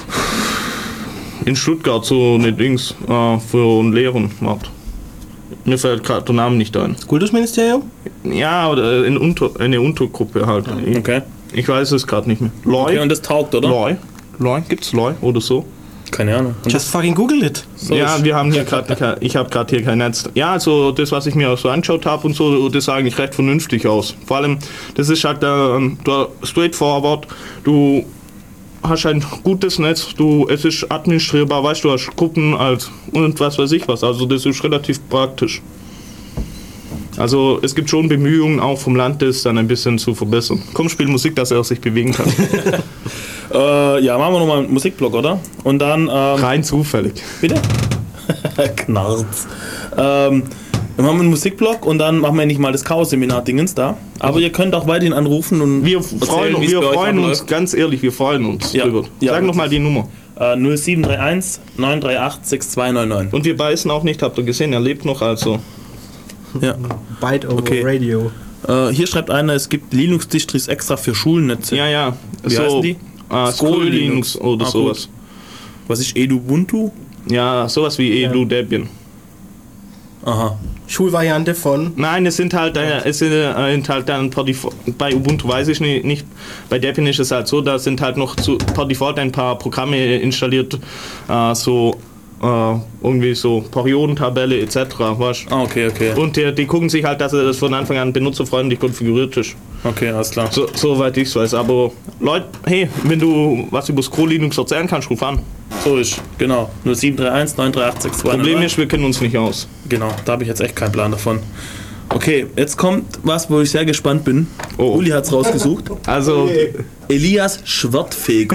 in Stuttgart so eine Dings äh, für einen Lehrern macht. Mir fällt gerade der Name nicht ein. Das Kultusministerium? Ja, oder in Unter, eine Untergruppe halt. Okay. Ich weiß es gerade nicht mehr. Loy? Okay, und das taugt, oder? Loy? Loy? Gibt's Loy oder so? Keine Ahnung. Und Just fucking Google it. so ja, ist- wir haben hier gerade, ich habe gerade hier kein Netz. Ja, also das, was ich mir auch so angeschaut habe und so, das sah eigentlich recht vernünftig aus. Vor allem, das ist halt ähm, da straightforward. Du hast ein gutes Netz, du, es ist administrierbar, weißt du, hast Gruppen als und was weiß ich was. Also das ist relativ praktisch. Also es gibt schon Bemühungen auch vom Land, das dann ein bisschen zu verbessern. Komm, spiel Musik, dass er sich bewegen kann. Äh, ja, machen wir nochmal einen Musikblock, oder? Und dann, ähm, Rein zufällig. bitte? Knarz. Ähm, dann machen wir einen Musikblock und dann machen wir nicht mal das Chaos-Seminar-Dingens da. Aber ihr könnt auch weiterhin anrufen und Wir erzählen, freuen, wie es wir bei euch freuen uns, abläuft. ganz ehrlich, wir freuen uns Ja. drüber. Ja. Sag nochmal die Nummer. Äh, null sieben drei eins neun drei acht sechs zwei neun neun. Und wir beißen auch nicht, habt ihr gesehen, er lebt noch, also. Ja. Byte over Okay. Radio. Äh, hier schreibt einer, es gibt Linux-Distris extra für Schulnetze. Ja, ja. Wie heißen die? Äh, Scroll Linux oder Ah, sowas. Was ist Edubuntu? Ja, sowas wie Edu Debian. Aha. Schulvariante von. Nein, es sind halt, äh, es sind äh, halt dann per Default, bei Ubuntu weiß ich nicht, nicht, bei Debian ist es halt so, da sind halt noch zu, per Default ein paar Programme installiert, äh, so äh, irgendwie so Periodentabelle et cetera. Weißt? Ah, okay, okay. Und die, die gucken sich halt, dass das von Anfang an benutzerfreundlich konfiguriert ist. Okay, alles klar. So, soweit ich es weiß. Aber Leute, hey, wenn du was über Scroll Linux erzählen kannst, ruf an. So ist, genau. null sieben drei eins neun drei acht sechs zwei neun neun. Problem ist, wir kennen uns nicht aus. Genau, da habe ich jetzt echt keinen Plan davon. Okay, jetzt kommt was, wo ich sehr gespannt bin. Oh. Uli hat es rausgesucht. Also, Elias Schwertfeger.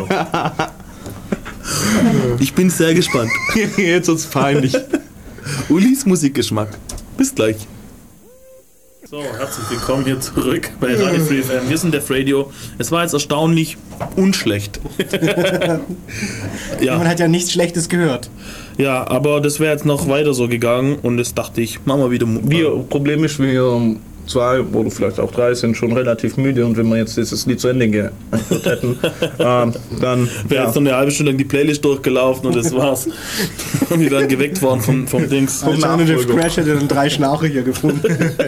Ich bin sehr gespannt. jetzt ist es peinlich. Ulis Musikgeschmack. Bis gleich. So, herzlich willkommen hier zurück bei Radio Free F M. Wir sind Def Radio. Es war jetzt erstaunlich unschlecht. Man ja, hat ja nichts Schlechtes gehört. ja, aber das wäre jetzt noch weiter so gegangen und jetzt dachte ich, machen wir wieder. Mu- Wir, Problem ist, wir zwei oder vielleicht auch drei sind schon relativ müde und wenn wir jetzt dieses Lied zu Ende gehört hätten, ähm, dann. Wäre Ja. jetzt noch eine halbe Stunde lang die Playlist durchgelaufen und das war's. Und wir wären geweckt worden vom, vom Dings. Alternative Nachfolger. Crash hätte dann drei Schnarcher gefunden.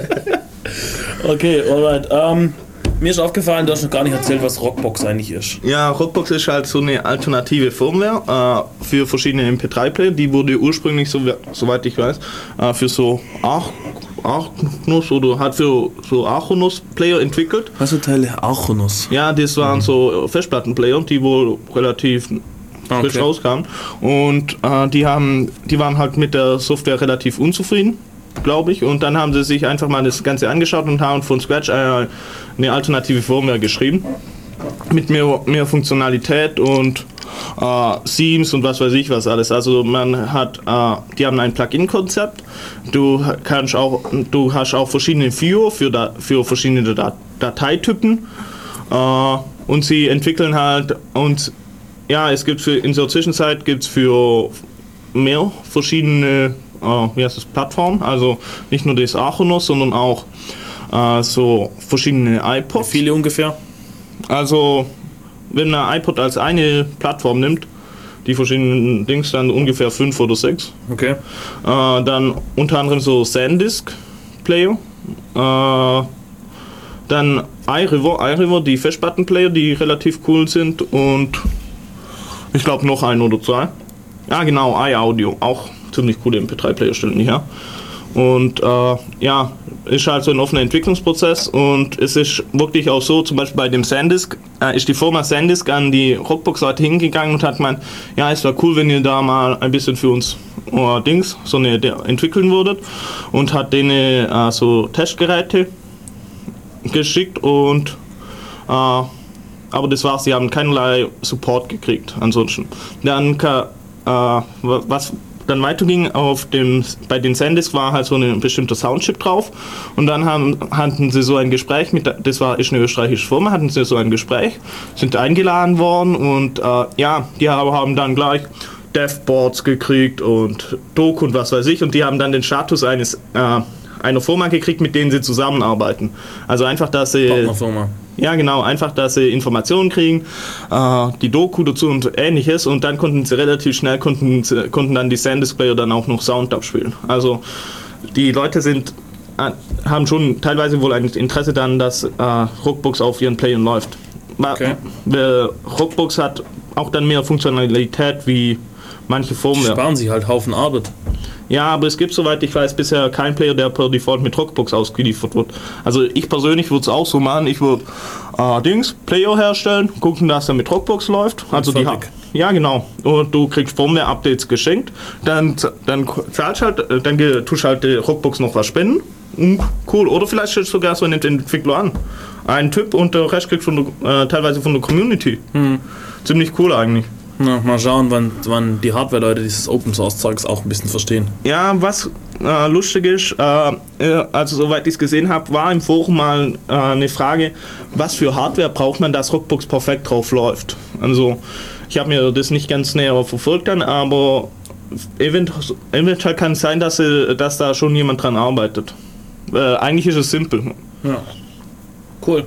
Okay, alright. Ähm, mir ist aufgefallen, du hast noch gar nicht erzählt, was Rockbox eigentlich ist. Ja, Rockbox ist halt so eine alternative Firmware äh, für verschiedene M P drei Player. Die wurde ursprünglich, so, soweit ich weiß, äh, für so Arch- Archonus oder hat für so Archonus Player entwickelt. Was für Teile? Archonus. Ja, das waren so Festplattenplayer, die wohl relativ frisch Okay. rauskamen. Und äh, die haben, die waren halt mit der Software relativ unzufrieden, glaube ich. Und dann haben sie sich einfach mal das Ganze angeschaut und haben von Scratch äh, eine alternative Firmware geschrieben. Mit mehr, mehr Funktionalität und äh, Themes und was weiß ich was alles. Also man hat, äh, die haben ein Plugin-Konzept. Du kannst auch, du hast auch verschiedene Viewer für, da, für verschiedene Dat- Dateitypen. Äh, und sie entwickeln halt und ja, es gibt für, in der Zwischenzeit gibt es für mehr verschiedene äh, wie heißt das, Plattformen. Also nicht nur das Archonus, sondern auch äh, so verschiedene iPods. Viele ungefähr? Also, wenn man iPod als eine Plattform nimmt, die verschiedenen Dings, dann ungefähr fünf oder sechs. Okay. Äh, dann unter anderem so SanDisk Player. Äh, dann iRiver, iRiver, die Festplattenplayer, die relativ cool sind. Und ich glaube noch ein oder zwei. Ja, genau, iAudio, auch ziemlich coole M P drei Player stellen die her. Und äh, ja, ist halt so ein offener Entwicklungsprozess und es ist wirklich auch so, zum Beispiel bei dem SanDisk, äh, ist die Firma SanDisk an die Rockbox-Leute hingegangen und hat gemeint, ja, es wäre cool, wenn ihr da mal ein bisschen für uns uh, Dings, so eine entwickeln würdet, und hat denen äh, so Testgeräte geschickt und äh, aber das war's, sie haben keinerlei Support gekriegt ansonsten. Dann äh, was dann weiterging auf dem, bei den SanDisk war halt so ein bestimmter Soundchip drauf und dann haben, hatten sie so ein Gespräch mit, das war ist eine österreichische Firma, hatten sie so ein Gespräch, sind eingeladen worden und äh, ja, die haben dann gleich Devboards gekriegt und Doku und was weiß ich und die haben dann den Status eines äh, einer Firma gekriegt, mit denen sie zusammenarbeiten. Also einfach, dass sie Partnerfirma. Ja, genau, einfach, dass sie Informationen kriegen, äh, die Doku dazu und ähnliches und dann konnten sie relativ schnell, konnten, konnten dann die SanDisk-Player dann auch noch Sound abspielen. Also die Leute sind, äh, haben schon teilweise wohl ein Interesse daran, dass äh, Rockbox auf ihren Playern läuft. Okay. Äh, Rockbox hat auch dann mehr Funktionalität wie manche Firmware. Sparen sich halt Haufen Arbeit. Ja, aber es gibt, soweit ich weiß, bisher keinen Player, der per Default mit Rockbox ausgeliefert wird. Also ich persönlich würde es auch so machen, ich würde äh, Dings, Player herstellen, gucken, dass er mit Rockbox läuft. Also die fertig. Ja, genau. Und du kriegst Firmware-Updates geschenkt, dann, dann zahlst halt, dann tust halt die Rockbox noch was spenden. Mhm, cool. Oder vielleicht stellst du sogar so einen Entwickler an. Ein Typ und der Rest kriegst du äh, teilweise von der Community. Mhm. Ziemlich cool eigentlich. Na, mal schauen, wann, wann die Hardware-Leute dieses Open-Source-Zeugs auch ein bisschen verstehen. Ja, was äh, lustig ist, äh, also soweit ich es gesehen habe, war im Forum mal äh, eine Frage, was für Hardware braucht man, dass Rockbox perfekt drauf läuft. Also ich habe mir das nicht ganz näher verfolgt dann, aber eventuell, eventuell kann es sein, dass, äh, dass da schon jemand dran arbeitet. Äh, eigentlich ist es simpel. Ja. Cool.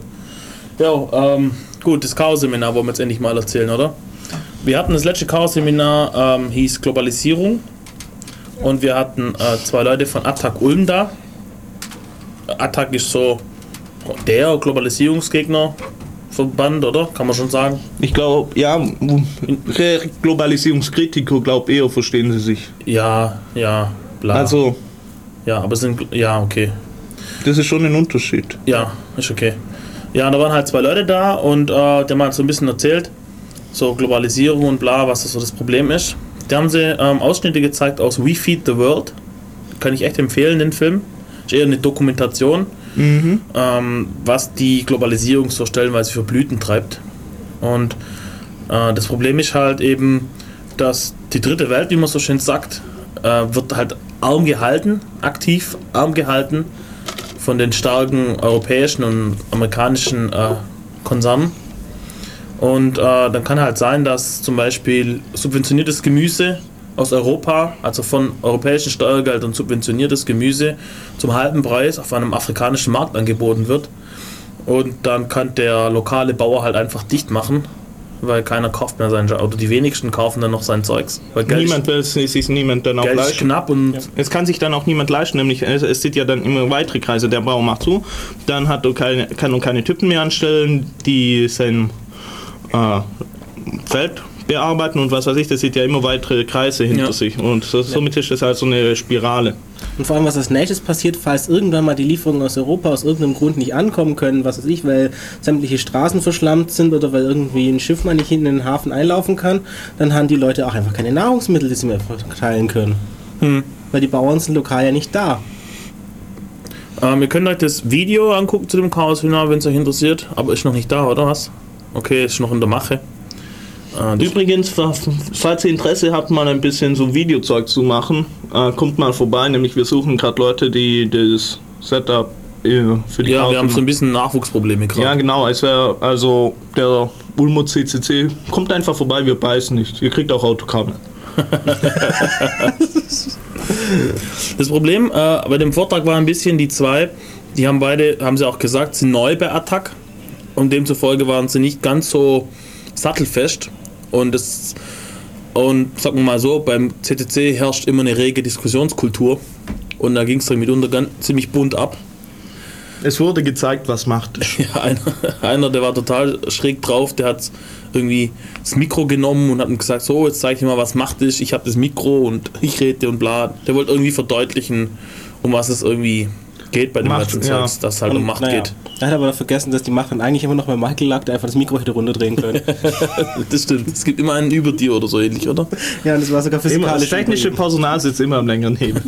Ja, ähm, gut, das Chaos-Seminar wollen wir jetzt endlich mal erzählen, oder? Wir hatten das letzte Chaos-Seminar, ähm, hieß Globalisierung und wir hatten äh, zwei Leute von Attac Ulm da. Attac ist so der Globalisierungsgegnerverband, oder? Kann man schon sagen? Ich glaube, ja, Globalisierungskritiker, glaube eher verstehen sie sich. Ja, ja, bla. Also, ja, aber sind, ja, okay. Das ist schon ein Unterschied. Ja, ist okay. Ja, da waren halt zwei Leute da und äh, die haben halt so ein bisschen erzählt, so Globalisierung und bla, was das so das Problem ist. Da haben sie ähm, Ausschnitte gezeigt aus We Feed the World. Kann ich echt empfehlen, den Film. Ist eher eine Dokumentation, mhm. ähm, was die Globalisierung so stellenweise für Blüten treibt. Und äh, das Problem ist halt eben, dass die dritte Welt, wie man so schön sagt, äh, wird halt arm gehalten, aktiv arm gehalten von den starken europäischen und amerikanischen äh, Konzernen. Und äh, dann kann halt sein, dass zum Beispiel subventioniertes Gemüse aus Europa, also von europäischen Steuergeldern subventioniertes Gemüse zum halben Preis auf einem afrikanischen Markt angeboten wird. Und dann kann der lokale Bauer halt einfach dicht machen, weil keiner kauft mehr sein, oder die wenigsten kaufen dann noch sein Zeugs. Weil Geld niemand will es sich niemand dann auch Geld leisten. Ist knapp und ja. Es kann sich dann auch niemand leisten, nämlich es, es sind ja dann immer weitere Kreise. Der Bauer macht zu, dann hat er keine, kann er keine Typen mehr anstellen, die sein äh, Feld bearbeiten und was weiß ich, das sieht ja immer weitere Kreise hinter ja. sich und so, somit ist das halt so eine Spirale. Und vor allem, was als nächstes passiert, falls irgendwann mal die Lieferungen aus Europa aus irgendeinem Grund nicht ankommen können, was weiß ich, weil sämtliche Straßen verschlammt sind oder weil irgendwie ein Schiff mal nicht hinten in den Hafen einlaufen kann, dann haben die Leute auch einfach keine Nahrungsmittel, die sie mehr verteilen können. Hm. Weil die Bauern sind lokal ja nicht da. Ähm, ihr könnt euch das Video angucken zu dem Chaos-Seminar, wenn es euch interessiert, aber ist noch nicht da, oder was? Okay, ist noch in der Mache. Äh, Übrigens, falls ihr Interesse habt, mal ein bisschen so Videozeug zu machen, äh, kommt mal vorbei, nämlich wir suchen gerade Leute, die das Setup äh, für die Ja, Chaos wir haben so ein bisschen Nachwuchsprobleme gerade. Ja, genau, es wäre also der Ulmer C C C, kommt einfach vorbei, wir beißen nicht. Ihr kriegt auch Autokabel. Das Problem äh, bei dem Vortrag war ein bisschen, die zwei, die haben beide, haben sie auch gesagt, sind neu bei Attac und demzufolge waren sie nicht ganz so sattelfest und das und sagen wir mal so, beim C C C herrscht immer eine rege Diskussionskultur und da ging es dann mitunter ganz, ziemlich bunt ab. Es wurde gezeigt, was Macht ist. Ja, einer, einer, der war total schräg drauf, der hat irgendwie das Mikro genommen und hat ihm gesagt, so, jetzt zeige ich dir mal, was Macht ist, ich habe das Mikro und ich rede und bla. Der wollte irgendwie verdeutlichen, um was es irgendwie geht bei dem Macht, ganzen ja. Zeugs, dass es halt um Und, Macht naja, geht. Er hat aber vergessen, dass die Macht dann eigentlich immer noch bei Michael lag, der einfach das Mikro hätte runterdrehen können. Das stimmt. Es gibt immer einen über dir oder so ähnlich, oder? Ja, und das war sogar Immer, das physikalisch. technische Personal sitzt immer am längeren Hebel.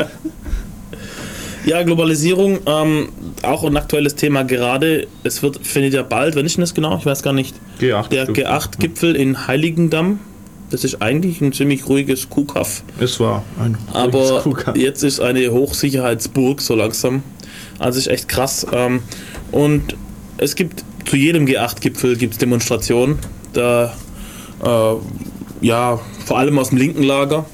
Ja, Globalisierung, ähm, auch ein aktuelles Thema gerade. Es wird, findet ja bald, wenn ich das genau, ich weiß gar nicht, G acht der G acht Gipfel in Heiligendamm. Das ist eigentlich ein ziemlich ruhiges Kuhkaff. Es war ein Aber Kuhkaff. jetzt ist eine Hochsicherheitsburg so langsam. Also ist echt krass. Ähm, und es gibt zu jedem G acht Gipfel gibt's Demonstrationen. Da, äh, ja, vor allem aus dem linken Lager.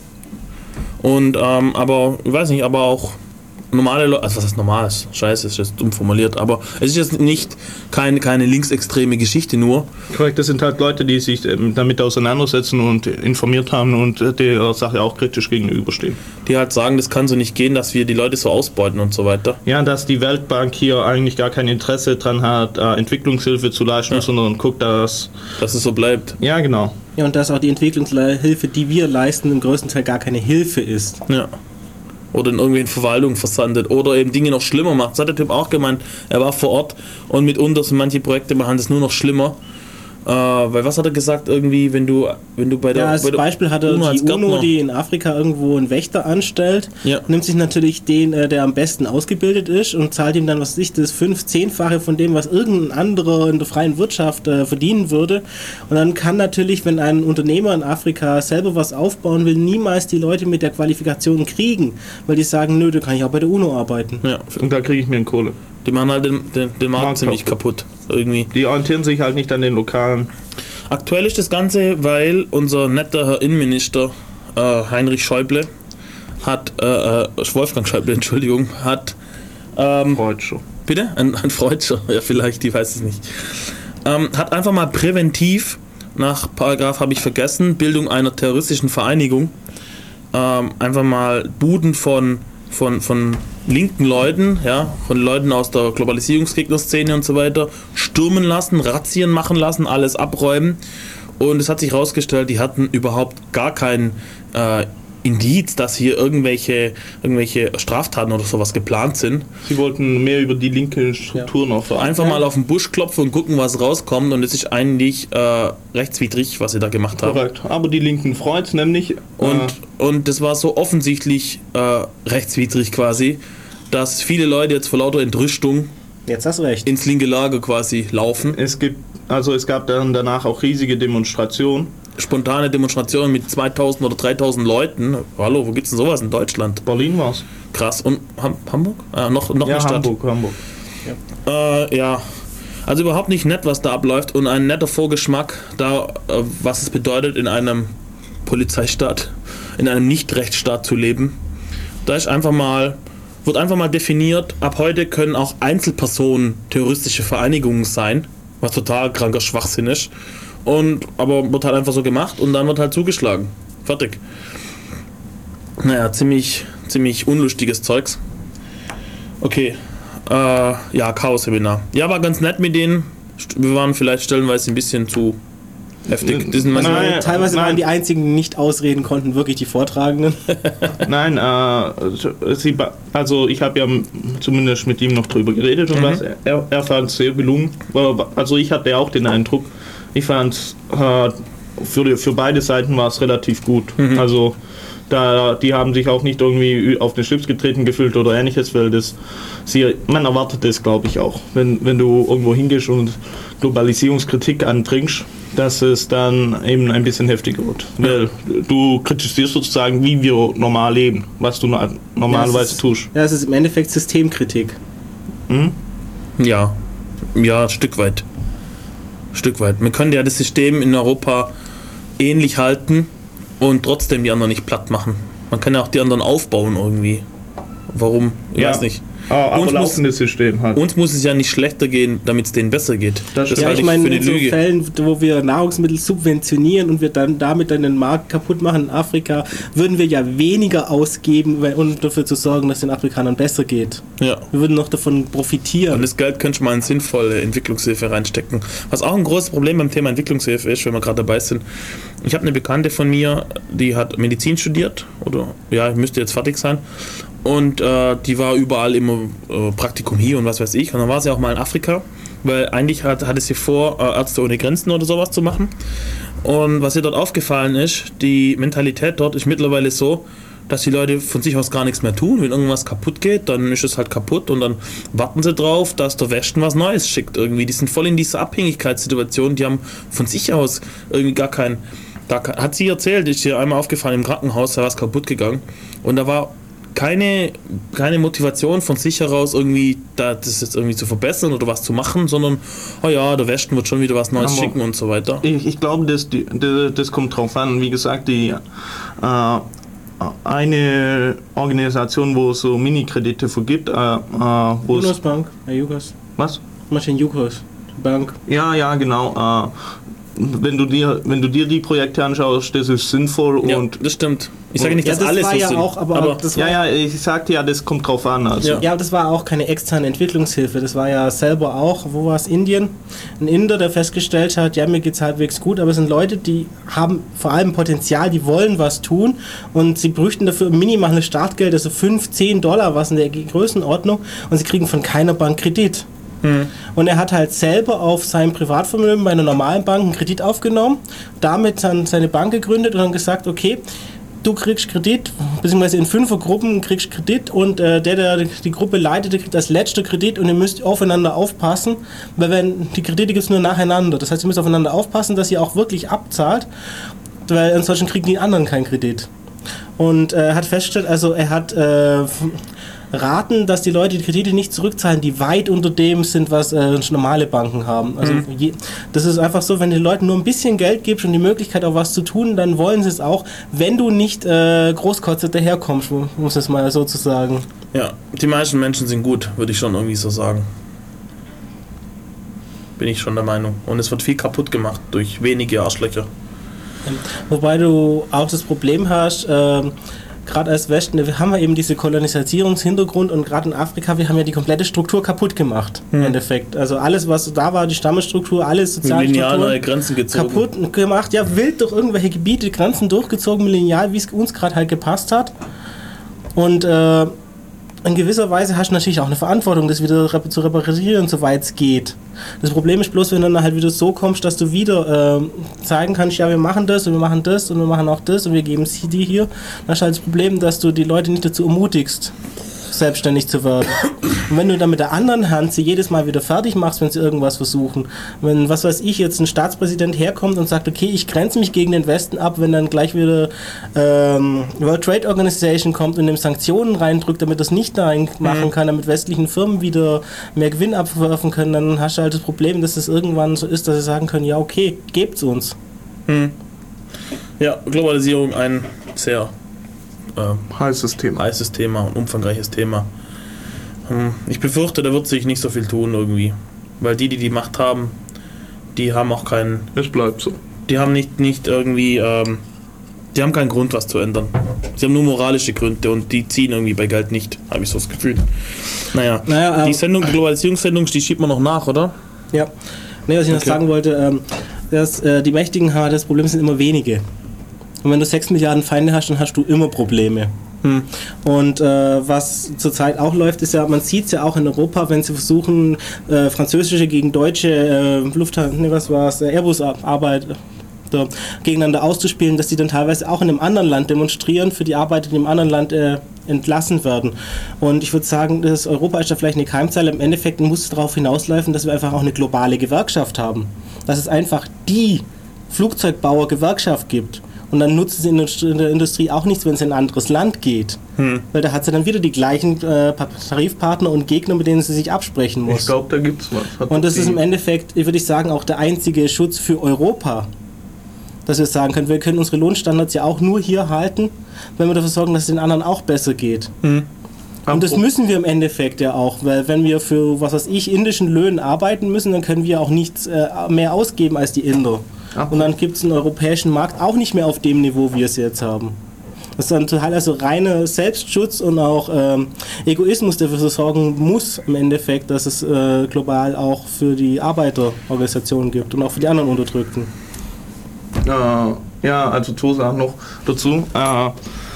Und, ähm, aber, ich weiß nicht, aber auch normale Leute, also was heißt normales? Scheiße, ist jetzt dumm formuliert, aber es ist jetzt nicht keine, keine linksextreme Geschichte nur. Korrekt, das sind halt Leute, die sich ähm, damit auseinandersetzen und informiert haben und äh, der Sache auch kritisch gegenüberstehen. Die halt sagen, das kann so nicht gehen, dass wir die Leute so ausbeuten und so weiter. Ja, dass die Weltbank hier eigentlich gar kein Interesse dran hat, äh, Entwicklungshilfe zu leisten, Ja. sondern guckt, dass... Dass es so bleibt. Ja, genau. Ja, und dass auch die Entwicklungshilfe, die wir leisten, im größten Teil gar keine Hilfe ist. Ja. Oder in irgendwelchen Verwaltungen versandet oder eben Dinge noch schlimmer macht. Das hat der Typ auch gemeint. Er war vor Ort und mitunter sind manche Projekte machen das nur noch schlimmer. Äh, weil was hat er gesagt irgendwie, wenn du wenn du bei der Ja, als bei der Beispiel hatte UNO als die UNO, Gärtner- die in Afrika irgendwo einen Wächter anstellt, Ja. nimmt sich natürlich den, äh, der am besten ausgebildet ist und zahlt ihm dann, was weiß ich, das fünf-, zehnfache von dem, was irgendein anderer in der freien Wirtschaft äh, verdienen würde. Und dann kann natürlich, wenn ein Unternehmer in Afrika selber was aufbauen will, niemals die Leute mit der Qualifikation kriegen, weil die sagen, nö, da kann ich auch bei der UNO arbeiten. ja, Und da kriege ich mir eine Kohle. die machen halt den, den, den Markt Markt ziemlich kaputt irgendwie. Die orientieren sich halt nicht an den lokalen. Aktuell ist das Ganze, weil unser netter Herr Innenminister äh, Heinrich Schäuble hat äh, äh, Wolfgang Schäuble, Entschuldigung, hat ähm, Freudscher. Bitte? Ein, ein Freudscher, ja vielleicht, ich weiß es nicht. Ähm, hat einfach mal präventiv, nach Paragraph habe ich vergessen, Bildung einer terroristischen Vereinigung, ähm, einfach mal Buden von, von, von linken Leuten, ja, von Leuten aus der Globalisierungsgegnerszene und so weiter, stürmen lassen, Razzien machen lassen, alles abräumen. Und es hat sich herausgestellt, die hatten überhaupt gar kein äh, Indiz, dass hier irgendwelche, irgendwelche Straftaten oder sowas geplant sind. Sie wollten mehr über die linken Strukturen erfahren. Einfach mal auf den Busch klopfen und gucken, was rauskommt. Und es ist eigentlich äh, rechtswidrig, was sie da gemacht haben. Korrekt. Aber die linken freut's nämlich. Und, äh, und das war so offensichtlich äh, rechtswidrig quasi, dass viele Leute jetzt vor lauter Entrüstung Jetzt hast du recht. ins linke Lager quasi laufen. es gibt, also es gab dann danach auch riesige Demonstrationen. Spontane Demonstrationen mit zweitausend oder dreitausend Leuten. Hallo, wo gibt's denn sowas in Deutschland? Berlin war's. Krass. Und Ham Hamburg? Ah, noch noch Ja, eine Stadt. Hamburg, Hamburg. Äh, ja, also überhaupt nicht nett, was da abläuft und ein netter Vorgeschmack da, äh, was es bedeutet, in einem Polizeistaat, in einem Nicht-Rechtsstaat zu leben. Da ist einfach mal, wird einfach mal definiert, ab heute können auch Einzelpersonen terroristische Vereinigungen sein, was total kranker Schwachsinn ist. Und, aber wird halt einfach so gemacht und dann wird halt zugeschlagen. Fertig. Naja, ziemlich, ziemlich unlustiges Zeugs. Okay. Äh, ja, Chaos-Seminar. Ja, war ganz nett mit denen. Wir waren vielleicht stellenweise ein bisschen zu heftig. Die sind Also, manchmal, Nein, teilweise nein. waren die einzigen, die nicht ausreden konnten, wirklich die Vortragenden. Nein, äh, sie, ba- also ich habe ja m- zumindest mit ihm noch drüber geredet und Mhm. was. Er, er fand es sehr gelungen. Also ich hatte auch den Eindruck, ich fand es äh, für, die- für beide Seiten war es relativ gut. Mhm. Also da, die haben sich auch nicht irgendwie auf den Schlips getreten gefühlt oder ähnliches, weil das, sie, man erwartet das, glaube ich, auch. Wenn, wenn du irgendwo hingehst und Globalisierungskritik andringst, dass es dann eben ein bisschen heftiger wird. Weil du kritisierst sozusagen, wie wir normal leben, was du na- normalerweise Ja, es ist- tust. Ja, es ist im Endeffekt Systemkritik. Hm? ja, ja, ein Stück weit. Ein Stück weit. Man könnte ja das System in Europa ähnlich halten und trotzdem die anderen nicht platt machen. Man kann ja auch die anderen aufbauen irgendwie. Warum? Ich Ja. weiß nicht. Ah, aber Uns muss- laufendes System halt. Uns muss es ja nicht schlechter gehen, damit es denen besser geht. Das Das Ja, Ja, halte ich meine, für in eine so Lüge. Fällen, wo wir Nahrungsmittel subventionieren und wir dann damit dann den Markt kaputt machen in Afrika, würden wir ja weniger ausgeben, weil- um dafür zu sorgen, dass es den Afrikanern besser geht. Ja. Wir würden noch davon profitieren. Und das Geld könnte man in sinnvolle Entwicklungshilfe reinstecken. Was auch ein großes Problem beim Thema Entwicklungshilfe ist, wenn wir gerade dabei sind. Ich habe eine Bekannte von mir, die hat Medizin studiert, oder ja, müsste jetzt fertig sein. und äh, die war überall immer äh, Praktikum hier und was weiß ich. Und dann war sie auch mal in Afrika, weil eigentlich hat, hatte sie vor, äh, Ärzte ohne Grenzen oder sowas zu machen. Und was ihr dort aufgefallen ist, die Mentalität dort ist mittlerweile so, dass die Leute von sich aus gar nichts mehr tun. Wenn irgendwas kaputt geht, dann ist es halt kaputt und dann warten sie drauf, dass der Westen was Neues schickt irgendwie. Die sind voll in dieser Abhängigkeitssituation, die haben von sich aus irgendwie gar kein, gar kein hat sie erzählt, ist ihr einmal aufgefallen im Krankenhaus, da war was kaputt gegangen und da war keine, keine Motivation von sich heraus irgendwie da, das jetzt irgendwie zu verbessern oder was zu machen, sondern oh ja, der Westen wird schon wieder was Neues Aber schicken und so weiter. Ich, ich glaube, das, die, das, das kommt drauf an. Wie gesagt, die äh, eine Organisation, wo es so Mini-Kredite vergibt, äh, äh, wo es... Junos Bank, ja, Jukos. Was? Maschinen Jukos, Bank. Ja, ja, genau. Äh, wenn du dir, wenn du dir die Projekte anschaust, das ist sinnvoll Ja, und... das stimmt. Ich sage nicht, Ja, dass das alles war so ja sind. auch, aber, aber das war, Ja, ja, ich sagte ja, das kommt drauf an. Also. Ja. ja, aber das war auch keine externe Entwicklungshilfe. Das war ja selber auch, wo war es, Indien? Ein Inder, der festgestellt hat, ja, mir geht's halbwegs gut, aber es sind Leute, die haben vor allem Potenzial, die wollen was tun und sie bräuchten dafür minimales Startgeld, also fünf, zehn Dollar, was in der Größenordnung, und sie kriegen von keiner Bank Kredit. Hm. Und er hat halt selber auf seinem Privatvermögen bei einer normalen Bank einen Kredit aufgenommen, damit dann seine Bank gegründet und dann gesagt, okay, du kriegst Kredit, beziehungsweise in Fünfergruppen kriegst Kredit und äh, der, der die Gruppe leitet, der kriegt als letzter Kredit und ihr müsst aufeinander aufpassen, weil wenn die Kredite gibt es nur nacheinander. Das heißt, ihr müsst aufeinander aufpassen, dass ihr auch wirklich abzahlt, weil ansonsten kriegen die anderen keinen Kredit. Und er äh, hat festgestellt, also er hat äh, raten, dass die Leute die Kredite nicht zurückzahlen, die weit unter dem sind, was äh, normale Banken haben. Also Mhm. je, das ist einfach so, wenn du den Leuten nur ein bisschen Geld gibst und die Möglichkeit auch was zu tun, dann wollen sie es auch, wenn du nicht äh, großkotzig daherkommst, muss ich es mal so zu sagen. Ja, die meisten Menschen sind gut, würde ich schon irgendwie so sagen. Bin ich schon der Meinung. Und es wird viel kaputt gemacht durch wenige Arschlöcher. Wobei du auch das Problem hast, ähm, gerade als Westen, wir haben ja eben diese Kolonisierungshintergrund und gerade in Afrika, wir haben ja die komplette Struktur kaputt gemacht, im Hm. Endeffekt. Also alles, was da war, die Stammesstruktur, alles soziale Lineal neue Strukturen Grenzen gezogen. kaputt gemacht, ja, wild durch irgendwelche Gebiete, Grenzen durchgezogen, lineal, wie es uns gerade halt gepasst hat. Und äh, in gewisser Weise hast du natürlich auch eine Verantwortung, das wieder rep- zu reparieren, soweit es geht. Das Problem ist bloß, wenn du dann halt wieder so kommst, dass du wieder äh, zeigen kannst, ja, wir machen das und wir machen das und wir machen auch das und wir geben es dir hier. Dann hast du halt das Problem, dass du die Leute nicht dazu ermutigst, selbstständig zu werden. Und wenn du dann mit der anderen Hand sie jedes Mal wieder fertig machst, wenn sie irgendwas versuchen, wenn, was weiß ich, jetzt ein Staatspräsident herkommt und sagt, okay, ich grenze mich gegen den Westen ab, wenn dann gleich wieder ähm, World Trade Organization kommt und ihm Sanktionen reindrückt, damit das nicht da machen Mhm. kann, damit westlichen Firmen wieder mehr Gewinn abwerfen können, dann hast du halt das Problem, dass es irgendwann so ist, dass sie sagen können, ja, okay, gebt's uns. Hm. Ja, Globalisierung ein sehr äh, Heißes Thema. heißes Thema und umfangreiches Thema. Hm. Ich befürchte, da wird sich nicht so viel tun irgendwie. Weil die, die die Macht haben, die haben auch keinen, Es bleibt so. die haben nicht, nicht irgendwie, ähm, die haben keinen Grund, was zu ändern. Sie haben nur moralische Gründe und die ziehen irgendwie bei Geld nicht, habe ich so das Gefühl. Naja, Naja, die ähm, Sendung, die Globalisierungssendung, die schiebt man noch nach, oder? Ja. Nee, was ich noch Okay. sagen wollte, ähm, dass äh, die Mächtigen haben, das Problem sind immer wenige. Und wenn du sechs Milliarden Feinde hast, dann hast du immer Probleme. Hm. Und äh, was zurzeit auch läuft, ist ja, man sieht es ja auch in Europa, wenn sie versuchen, äh, französische gegen deutsche äh, Lufthansa, ne, was war es, Airbus-Arbeit äh, gegeneinander auszuspielen, dass die dann teilweise auch in einem anderen Land demonstrieren für die Arbeit, die in einem anderen Land äh, entlassen werden. Und ich würde sagen, das Europa ist da vielleicht eine Keimzelle. Im Endeffekt muss es darauf hinauslaufen, dass wir einfach auch eine globale Gewerkschaft haben. Dass es einfach die Flugzeugbauer-Gewerkschaft gibt. Und dann nutzt es in der Industrie auch nichts, wenn es in ein anderes Land geht. Hm. Weil da hat sie dann wieder die gleichen äh, Tarifpartner und Gegner, mit denen sie sich absprechen muss. Ich glaube, da gibt's was. Hat Und das die- ist im Endeffekt, würde ich sagen, auch der einzige Schutz für Europa. Dass wir sagen können, wir können unsere Lohnstandards ja auch nur hier halten, wenn wir dafür sorgen, dass es den anderen auch besser geht. Hm. Und das müssen wir im Endeffekt ja auch, weil wenn wir für, was weiß ich, indischen Löhnen arbeiten müssen, dann können wir auch nichts äh, mehr ausgeben als die Inder. Und dann gibt es einen europäischen Markt auch nicht mehr auf dem Niveau, wie wir es jetzt haben. Das ist dann total also reiner Selbstschutz und auch ähm, Egoismus, der dafür sorgen muss im Endeffekt, dass es äh, global auch für die Arbeiterorganisationen gibt und auch für die anderen Unterdrückten. Äh, ja, also zwei Sachen noch dazu. Äh,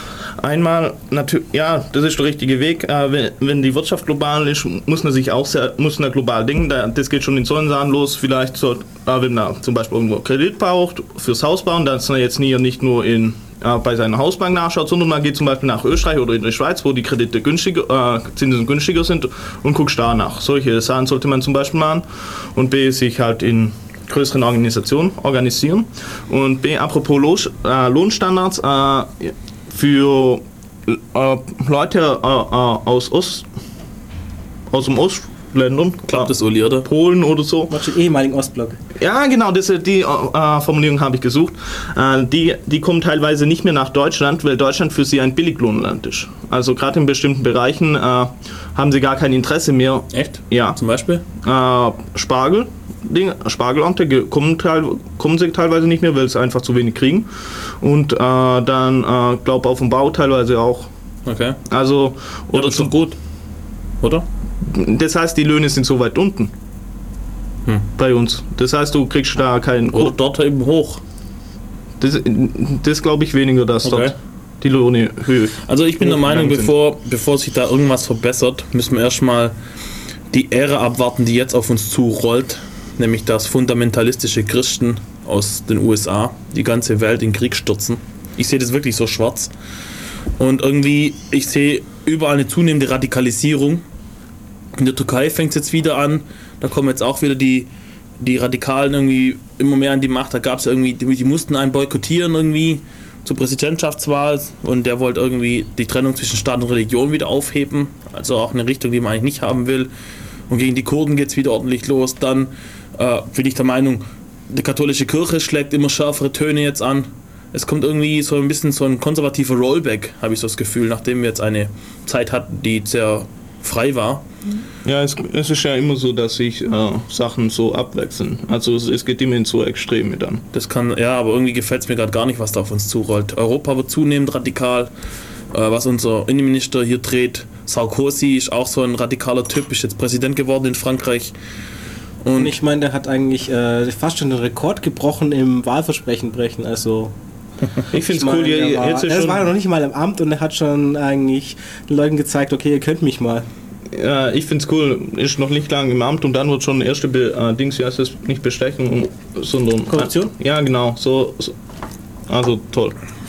Einmal, natürlich, ja, das ist der richtige Weg. Äh, wenn, wenn die Wirtschaft global ist, muss man sich auch sehr, muss man global denken. Da, das geht schon in solchen Sachen los. Vielleicht, so, äh, wenn man zum Beispiel irgendwo Kredit braucht fürs Haus bauen, dass man jetzt nie, nicht nur in, äh, bei seiner Hausbank nachschaut, sondern man geht zum Beispiel nach Österreich oder in die Schweiz, wo die Kredite günstiger, äh, Zinsen günstiger sind und guckt da nach. Solche Sachen sollte man zum Beispiel machen. Und B, sich halt in größeren Organisationen organisieren. Und B, apropos Los, äh, Lohnstandards, äh, für äh, Leute äh, äh, aus Ost, aus dem Ostländern, Klappt das, Uli, oder? Polen oder so. Was den ehemaligen Ostblock. Ja, genau, das, die äh, Formulierung habe ich gesucht. Äh, die, die kommen teilweise nicht mehr nach Deutschland, weil Deutschland für sie ein Billiglohnland ist. Also gerade in bestimmten Bereichen äh, haben sie gar kein Interesse mehr. Echt? Ja. Zum Beispiel? Äh, Spargel, Dinge, Spargelernte kommen, teil, kommen sie teilweise nicht mehr, weil sie einfach zu wenig kriegen. Und äh, dann, äh, glaube auf dem Bau teilweise auch. Okay. Also, Oder oder ja, schon so, gut. Oder? das heißt, die Löhne sind so weit unten Hm. bei uns. Das heißt, du kriegst da keinen. Oder dort eben hoch. Das, das glaube ich weniger, dass Okay. dort die Löhne höher. Also ich bin der Meinung, sind. bevor, bevor sich da irgendwas verbessert, müssen wir erstmal die Ära abwarten, die jetzt auf uns zurollt, nämlich dass fundamentalistische Christen aus den U S A die ganze Welt in Krieg stürzen. Ich sehe das wirklich so schwarz. Und irgendwie, ich sehe überall eine zunehmende Radikalisierung. In der Türkei fängt es jetzt wieder an, da kommen jetzt auch wieder die, die Radikalen irgendwie immer mehr an die Macht. Da gab es irgendwie, die, die mussten einen boykottieren irgendwie zur Präsidentschaftswahl und der wollte irgendwie die Trennung zwischen Staat und Religion wieder aufheben, also auch eine Richtung, die man eigentlich nicht haben will. Und gegen die Kurden geht es wieder ordentlich los. Dann äh, bin ich der Meinung, die katholische Kirche schlägt immer schärfere Töne jetzt an. Es kommt irgendwie so ein bisschen so ein konservativer Rollback, habe ich so das Gefühl, nachdem wir jetzt eine Zeit hatten, die sehr frei war. Ja, es, es ist ja immer so, dass sich äh, Sachen so abwechseln. Also es, es geht immer in so Extreme dann. Das kann, ja, aber irgendwie gefällt es mir gerade gar nicht, was da auf uns zurollt. Europa wird zunehmend radikal, äh, was unser Innenminister hier dreht. Sarkozy ist auch so ein radikaler Typ, ist jetzt Präsident geworden in Frankreich. Und, Und ich meine, der hat eigentlich äh, fast schon den Rekord gebrochen im Wahlversprechen brechen. Also Ich finde es ich cool, meine, ihr, er war, jetzt ist er schon, war ja noch nicht mal im Amt und er hat schon eigentlich den Leuten gezeigt, okay, ihr könnt mich mal. äh, ich finde es cool, ist noch nicht lange im Amt und dann wird schon erste Be äh, Dings, wie heißt das, nicht Bestechung, sondern Korruption? Äh, ja, genau, so, so. Also toll.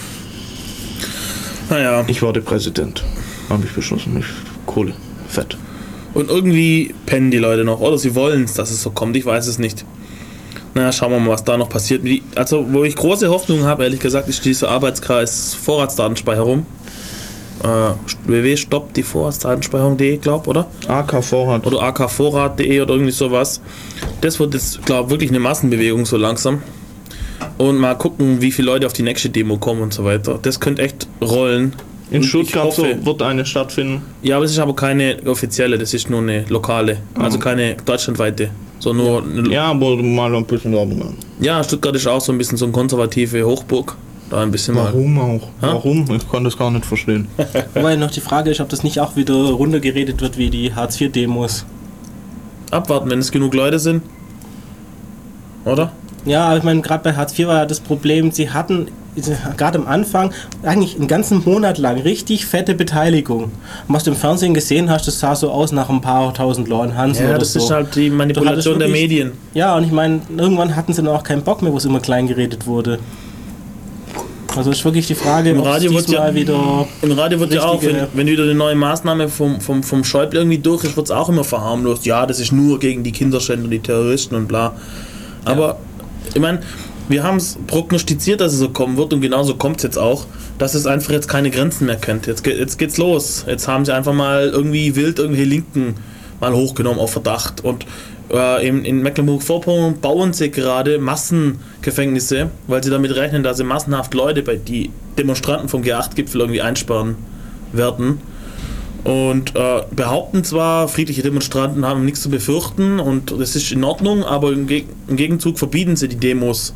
naja, Ich werde Präsident, habe ich beschlossen. Ich, Kohle, fett. und irgendwie pennen die Leute noch, oder sie wollen es, dass es so kommt, ich weiß es nicht. Naja, schauen wir mal, was da noch passiert. Wie- Also, wo ich große Hoffnung habe, ehrlich gesagt, ist dieser Arbeitskreis Vorratsdatenspeicherung. Äh, w w w punkt stopp die Vorratsdatenspeicherung punkt de, glaub, oder? A K Vorrat. Oder a k vorrat punkt de oder irgendwie sowas. Das wird jetzt, glaube ich, wirklich eine Massenbewegung so langsam. Und mal gucken, wie viele Leute auf die nächste Demo kommen und so weiter. Das könnte echt rollen. In Und ich Stuttgart so hoffe- wird eine stattfinden. Ja, aber es ist aber keine offizielle, das ist nur eine lokale. Also Oh. keine deutschlandweite. So nur eine, Ja, aber mal ein bisschen Werbung machen. ja, Stuttgart ist auch so ein bisschen so eine konservative Hochburg. Da ein bisschen mal. Warum auch? Ha? Warum? Ich kann das gar nicht verstehen. Wobei noch die Frage ist, ob das nicht auch wieder runtergeredet wird wie die Hartz vier Demos. Abwarten, wenn es genug Leute sind. Oder? Ja, aber ich meine, gerade bei Hartz vier war ja das Problem, sie hatten gerade am Anfang eigentlich einen ganzen Monat lang richtig fette Beteiligung. Und was du im Fernsehen gesehen hast, das sah so aus nach ein paar tausend Leuten Hansen Ja, oder das so. ist halt die Du hattest Manipulation der wirklich- Medien. Ja, und ich meine, irgendwann hatten sie dann auch keinen Bock mehr, wo es immer klein geredet wurde. Also ist wirklich die Frage, Im ob es Radio wird diesmal ja- wieder... Im Radio wird ja auch, wenn, Richtige- wenn wieder eine neue Maßnahme vom, vom, vom Schäuble irgendwie durch ist, wird es auch immer verharmlost. Ja, das ist nur gegen die Kinderschänder und die Terroristen und bla. Aber, ich meine, wir haben es prognostiziert, dass es so kommen wird und genauso kommt es jetzt auch, dass es einfach jetzt keine Grenzen mehr kennt. Jetzt, geht, jetzt geht's los. Jetzt haben sie einfach mal irgendwie wild irgendwelche Linken mal hochgenommen auf Verdacht. Und äh, in, in Mecklenburg-Vorpommern bauen sie gerade Massengefängnisse, weil sie damit rechnen, dass sie massenhaft Leute bei die Demonstranten vom G acht Gipfel irgendwie einsperren werden. Und äh, behaupten zwar, friedliche Demonstranten haben nichts zu befürchten und das ist in Ordnung, aber im, Geg im Gegenzug verbieten sie die Demos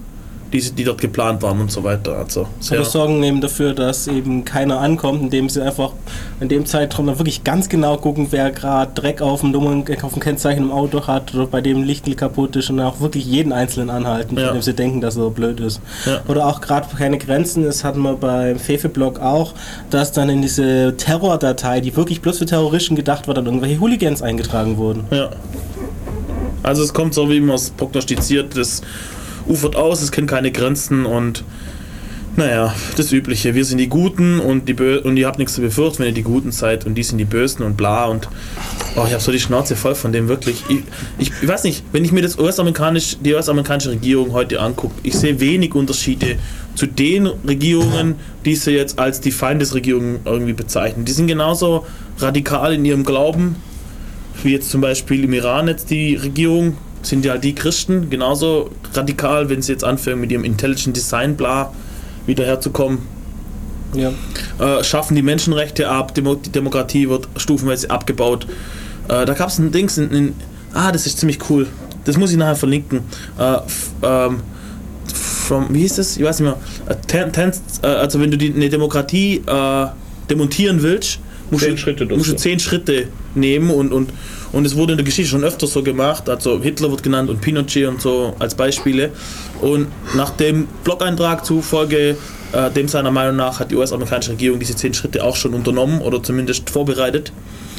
die, die dort geplant waren und so weiter. Also sehr Oder Sorgen nehmen dafür, dass eben keiner ankommt, indem sie einfach in dem Zeitraum dann wirklich ganz genau gucken, wer gerade Dreck auf dem Nummern, auf dem Kennzeichen im Auto hat oder bei dem Licht kaputt ist und dann auch wirklich jeden Einzelnen anhalten, von Ja. dem sie denken, dass er so blöd ist. Ja. Oder auch gerade keine Grenzen, das hatten wir beim Fefe-Blog auch, dass dann in diese Terrordatei, die wirklich bloß für Terroristen gedacht war, dann irgendwelche Hooligans eingetragen wurden. Ja. Also es kommt so, wie man es prognostiziert, das ufert aus, es kennt keine Grenzen und naja, das Übliche. Wir sind die Guten und, die Bö- und ihr habt nichts zu befürchten, wenn ihr die Guten seid und die sind die Bösen und bla und oh, ich habe so die Schnauze voll von dem wirklich. Ich, ich, ich weiß nicht, wenn ich mir das US-amerikanisch, die US-amerikanische Regierung heute angucke, ich sehe wenig Unterschiede zu den Regierungen, die sie jetzt als die Feindesregierung irgendwie bezeichnen. Die sind genauso radikal in ihrem Glauben, wie jetzt zum Beispiel im Iran jetzt die Regierung, sind ja die Christen genauso radikal, wenn sie jetzt anfangen mit ihrem Intelligent Design bla wieder herzukommen. Ja. Äh, schaffen die Menschenrechte ab, Demo- die Demokratie wird stufenweise abgebaut. Äh, da gab es ein Dings, in, in, ah, das ist ziemlich cool. Das muss ich nachher verlinken. Äh, f, ähm, from, wie hieß das? Ich weiß nicht mehr. Äh, ten, ten, äh, also wenn du die, eine Demokratie äh, demontieren willst, musst Zehn du, Schritte musst du durchführen. zehn Schritte nehmen und, und, und es wurde in der Geschichte schon öfter so gemacht, also Hitler wird genannt und Pinochet und so als Beispiele. Und nach dem Blog-Eintrag zufolge, äh, dem seiner Meinung nach, hat die U S-amerikanische Regierung diese zehn Schritte auch schon unternommen oder zumindest vorbereitet.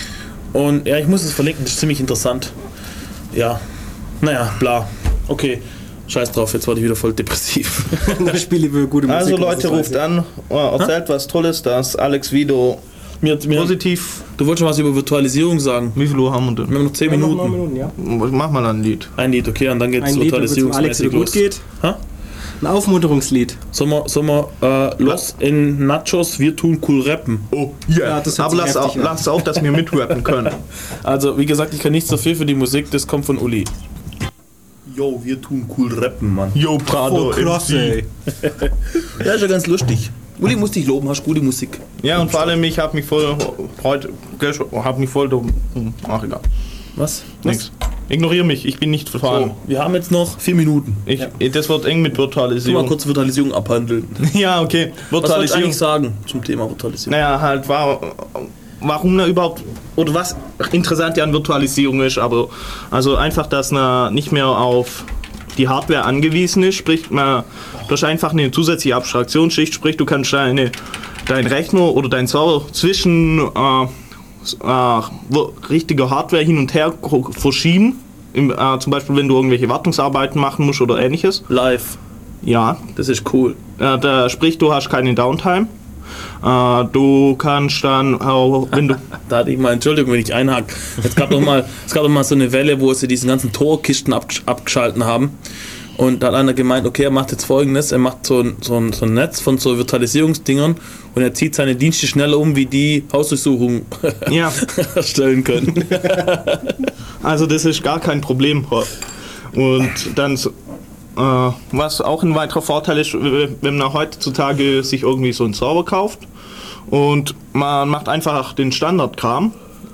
Und ja, ich muss es verlinken, das ist ziemlich interessant. Ja, naja, bla. Okay, scheiß drauf, jetzt war ich wieder voll depressiv. Das Spiel über gute Musik. Also und Leute, das weiß ruft ich. an, oh, erzählt was Tolles, dass Alex Vido mir, mir, positiv. du wolltest schon was über Virtualisierung sagen. Wie viel Uhr haben wir Wir haben noch zehn Ja, noch Minuten. neun Minuten, ja. denn? Mach mal ein Lied. Ein Lied, okay, und dann geht's Ein Lied, damit es dem Alex virtualisierungsmäßig wieder gut los. geht. Ha? Ein Aufmunterungslied. Sollen wir, sollen wir äh, los in Nachos, wir tun cool rappen. Oh, Ja, das hört aber sich lass heftig auch, an. lass auch, dass wir mitrappen können. Also, wie gesagt, ich kann nichts dafür für die Musik, das kommt von Uli. Yo, wir tun cool rappen, Mann. Yo, Prado, Oh, krass, ey. Ja, ist ja ganz lustig. Uli muss dich loben, hast gute Musik. Ja, und vor allem, ich hab mich voll heute, hab mich voll, hm, ach egal, Was? nix. Ignoriere mich, ich bin nicht vorhanden. So, wir haben jetzt noch vier Minuten. Ich, Das wird eng mit Tu mal Virtualisierung. kurz Virtualisierung abhandeln. Ja, okay. Was soll ich Virtualisierung. eigentlich sagen zum Thema Virtualisierung? Naja, halt, war, warum da überhaupt, oder was interessant ja an Virtualisierung ist, aber also einfach, dass man nicht mehr auf die Hardware angewiesen ist, sprich, man, du hast einfach eine zusätzliche Abstraktionsschicht, sprich, du kannst deine, dein Rechner oder dein Server zwischen äh, äh, richtiger Hardware hin und her ko- verschieben, Im, äh, zum Beispiel, wenn du irgendwelche Wartungsarbeiten machen musst oder ähnliches. Live. Ja, Das ist cool. äh, da, sprich, du hast keine Downtime. Äh, du kannst dann, äh, wenn du Da hatte ich mal, Entschuldigung, wenn ich einhake. Es gab doch mal, es gab doch mal so eine Welle, wo sie diesen ganzen Torkisten abgesch- abgeschalten haben. Und da hat einer gemeint, okay, er macht jetzt Folgendes, er macht so ein, so ein, so ein Netz von so Virtualisierungsdingern und er zieht seine Dienste schneller um, wie die Hausdurchsuchung Ja. erstellen können. Also das ist gar kein Problem. Und dann, äh, was auch ein weiterer Vorteil ist, wenn man heutzutage sich irgendwie so einen Server kauft und man macht einfach den Standardkram,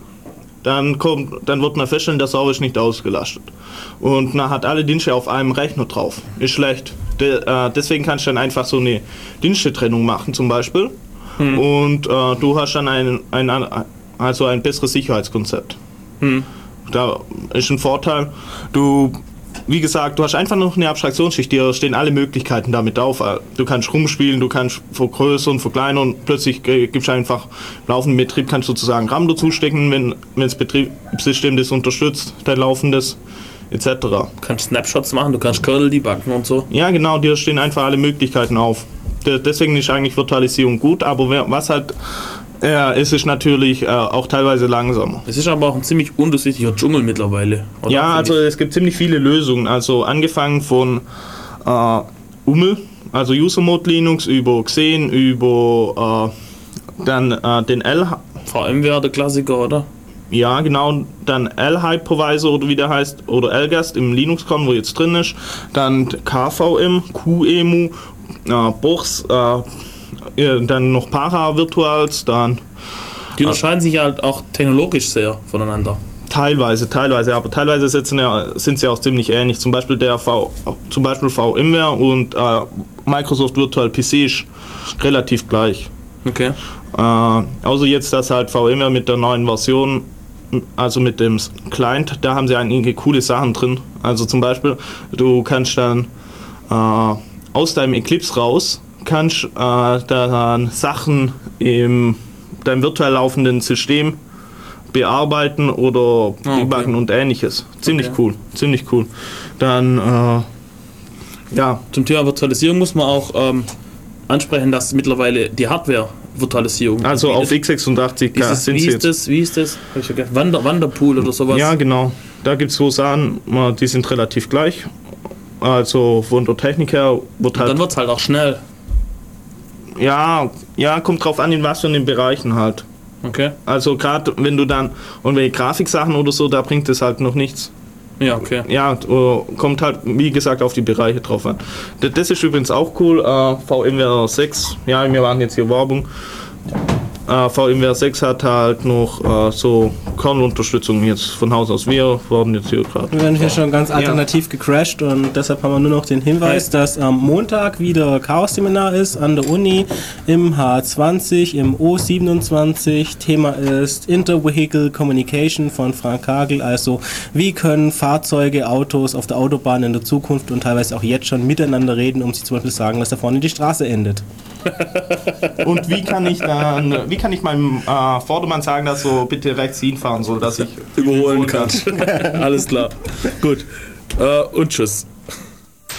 dann, kommt, dann wird man feststellen, der Server ist nicht ausgelastet. Und man hat alle Dienste auf einem Rechner drauf. Ist schlecht. De, äh, deswegen kannst du dann einfach so eine Dienstetrennung machen zum Beispiel. Hm. Und äh, du hast dann ein, ein, also ein besseres Sicherheitskonzept. Hm. Da ist ein Vorteil. Du, wie gesagt, du hast einfach noch eine Abstraktionsschicht, dir stehen alle Möglichkeiten damit auf. Du kannst rumspielen, du kannst vergrößern, verkleinern, plötzlich gibst du einfach im laufenden Betrieb, kannst du sozusagen RAM dazu stecken, wenn, wenn das Betriebssystem das unterstützt, dein laufendes, et cetera. Du kannst Snapshots machen, du kannst Kernel debuggen und so. Ja, genau, dir stehen einfach alle Möglichkeiten auf. De- Deswegen ist eigentlich Virtualisierung gut, aber wer- was halt, ja, es ist natürlich äh, auch teilweise langsamer. Es ist aber auch ein ziemlich undurchsichtiger Dschungel mittlerweile. oder? Ja, Finde also ich. es gibt ziemlich viele Lösungen. Also angefangen von äh, U M L, also User Mode Linux, über Xen, über äh, dann äh, den L, VMware der Klassiker, oder? ja genau, dann L-Hypervisor oder wie der heißt, oder L-Gast im Linux-Kern, wo jetzt drin ist. Dann K V M, Q E M U, äh, Bochs, äh, ja, dann noch Para-Virtuals, dann Die unterscheiden sich halt auch technologisch sehr voneinander. Teilweise, teilweise, aber teilweise sitzen ja, sind sie auch ziemlich ähnlich. Zum Beispiel der V, zum Beispiel VMware und äh, Microsoft Virtual P C ist relativ gleich. Okay. Äh, außer jetzt, dass halt VMware mit der neuen Version, also mit dem Client, da haben sie einige coole Sachen drin. Also zum Beispiel, du kannst dann äh, aus deinem Eclipse raus, kannst äh, dann Sachen in deinem virtuell laufenden System bearbeiten oder debuggen okay. und ähnliches. Ziemlich Okay. cool, ziemlich cool. Dann, äh, ja. Zum Thema Virtualisierung muss man auch ähm, ansprechen, dass mittlerweile die Hardware-Virtualisierung. Also auf das, x sechsundachtzig K dieses, sind wie sie ist jetzt. das? Wie ist das? Hab ich vergessen. Wander, Wanderpool oder sowas. Ja, genau. Da gibt es so Sachen, die sind relativ gleich. Also von der Technik her wird halt. Dann wird es halt auch schnell. Ja, ja, kommt drauf an, in was für den Bereichen halt. Okay. Also gerade wenn du dann, und wenn Grafiksachen oder so, da bringt es halt noch nichts. Ja, okay. Ja, kommt halt, wie gesagt, auf die Bereiche drauf an. Das ist übrigens auch cool, äh, VMware sechs, ja, wir waren jetzt hier Werbung. Äh, VMware sechs hat halt noch äh, so Kernel-Unterstützung jetzt von Haus aus. Wir wurden jetzt hier gerade. Wir werden hier schon ganz alternativ gecrashed und deshalb haben wir nur noch den Hinweis, dass am Montag wieder Chaos-Seminar ist an der Uni im H zwanzig, im O siebenundzwanzig. Thema ist Inter-Vehicle Communication von Frank Hagel, also wie können Fahrzeuge, Autos auf der Autobahn in der Zukunft und teilweise auch jetzt schon miteinander reden, um sich zum Beispiel sagen, dass da vorne die Straße endet. Und wie kann ich dann, wie kann ich meinem äh, Vordermann sagen, dass so bitte rechts hinfahren soll, dass ich Überholen kann. Alles klar. Gut. Äh, und tschüss.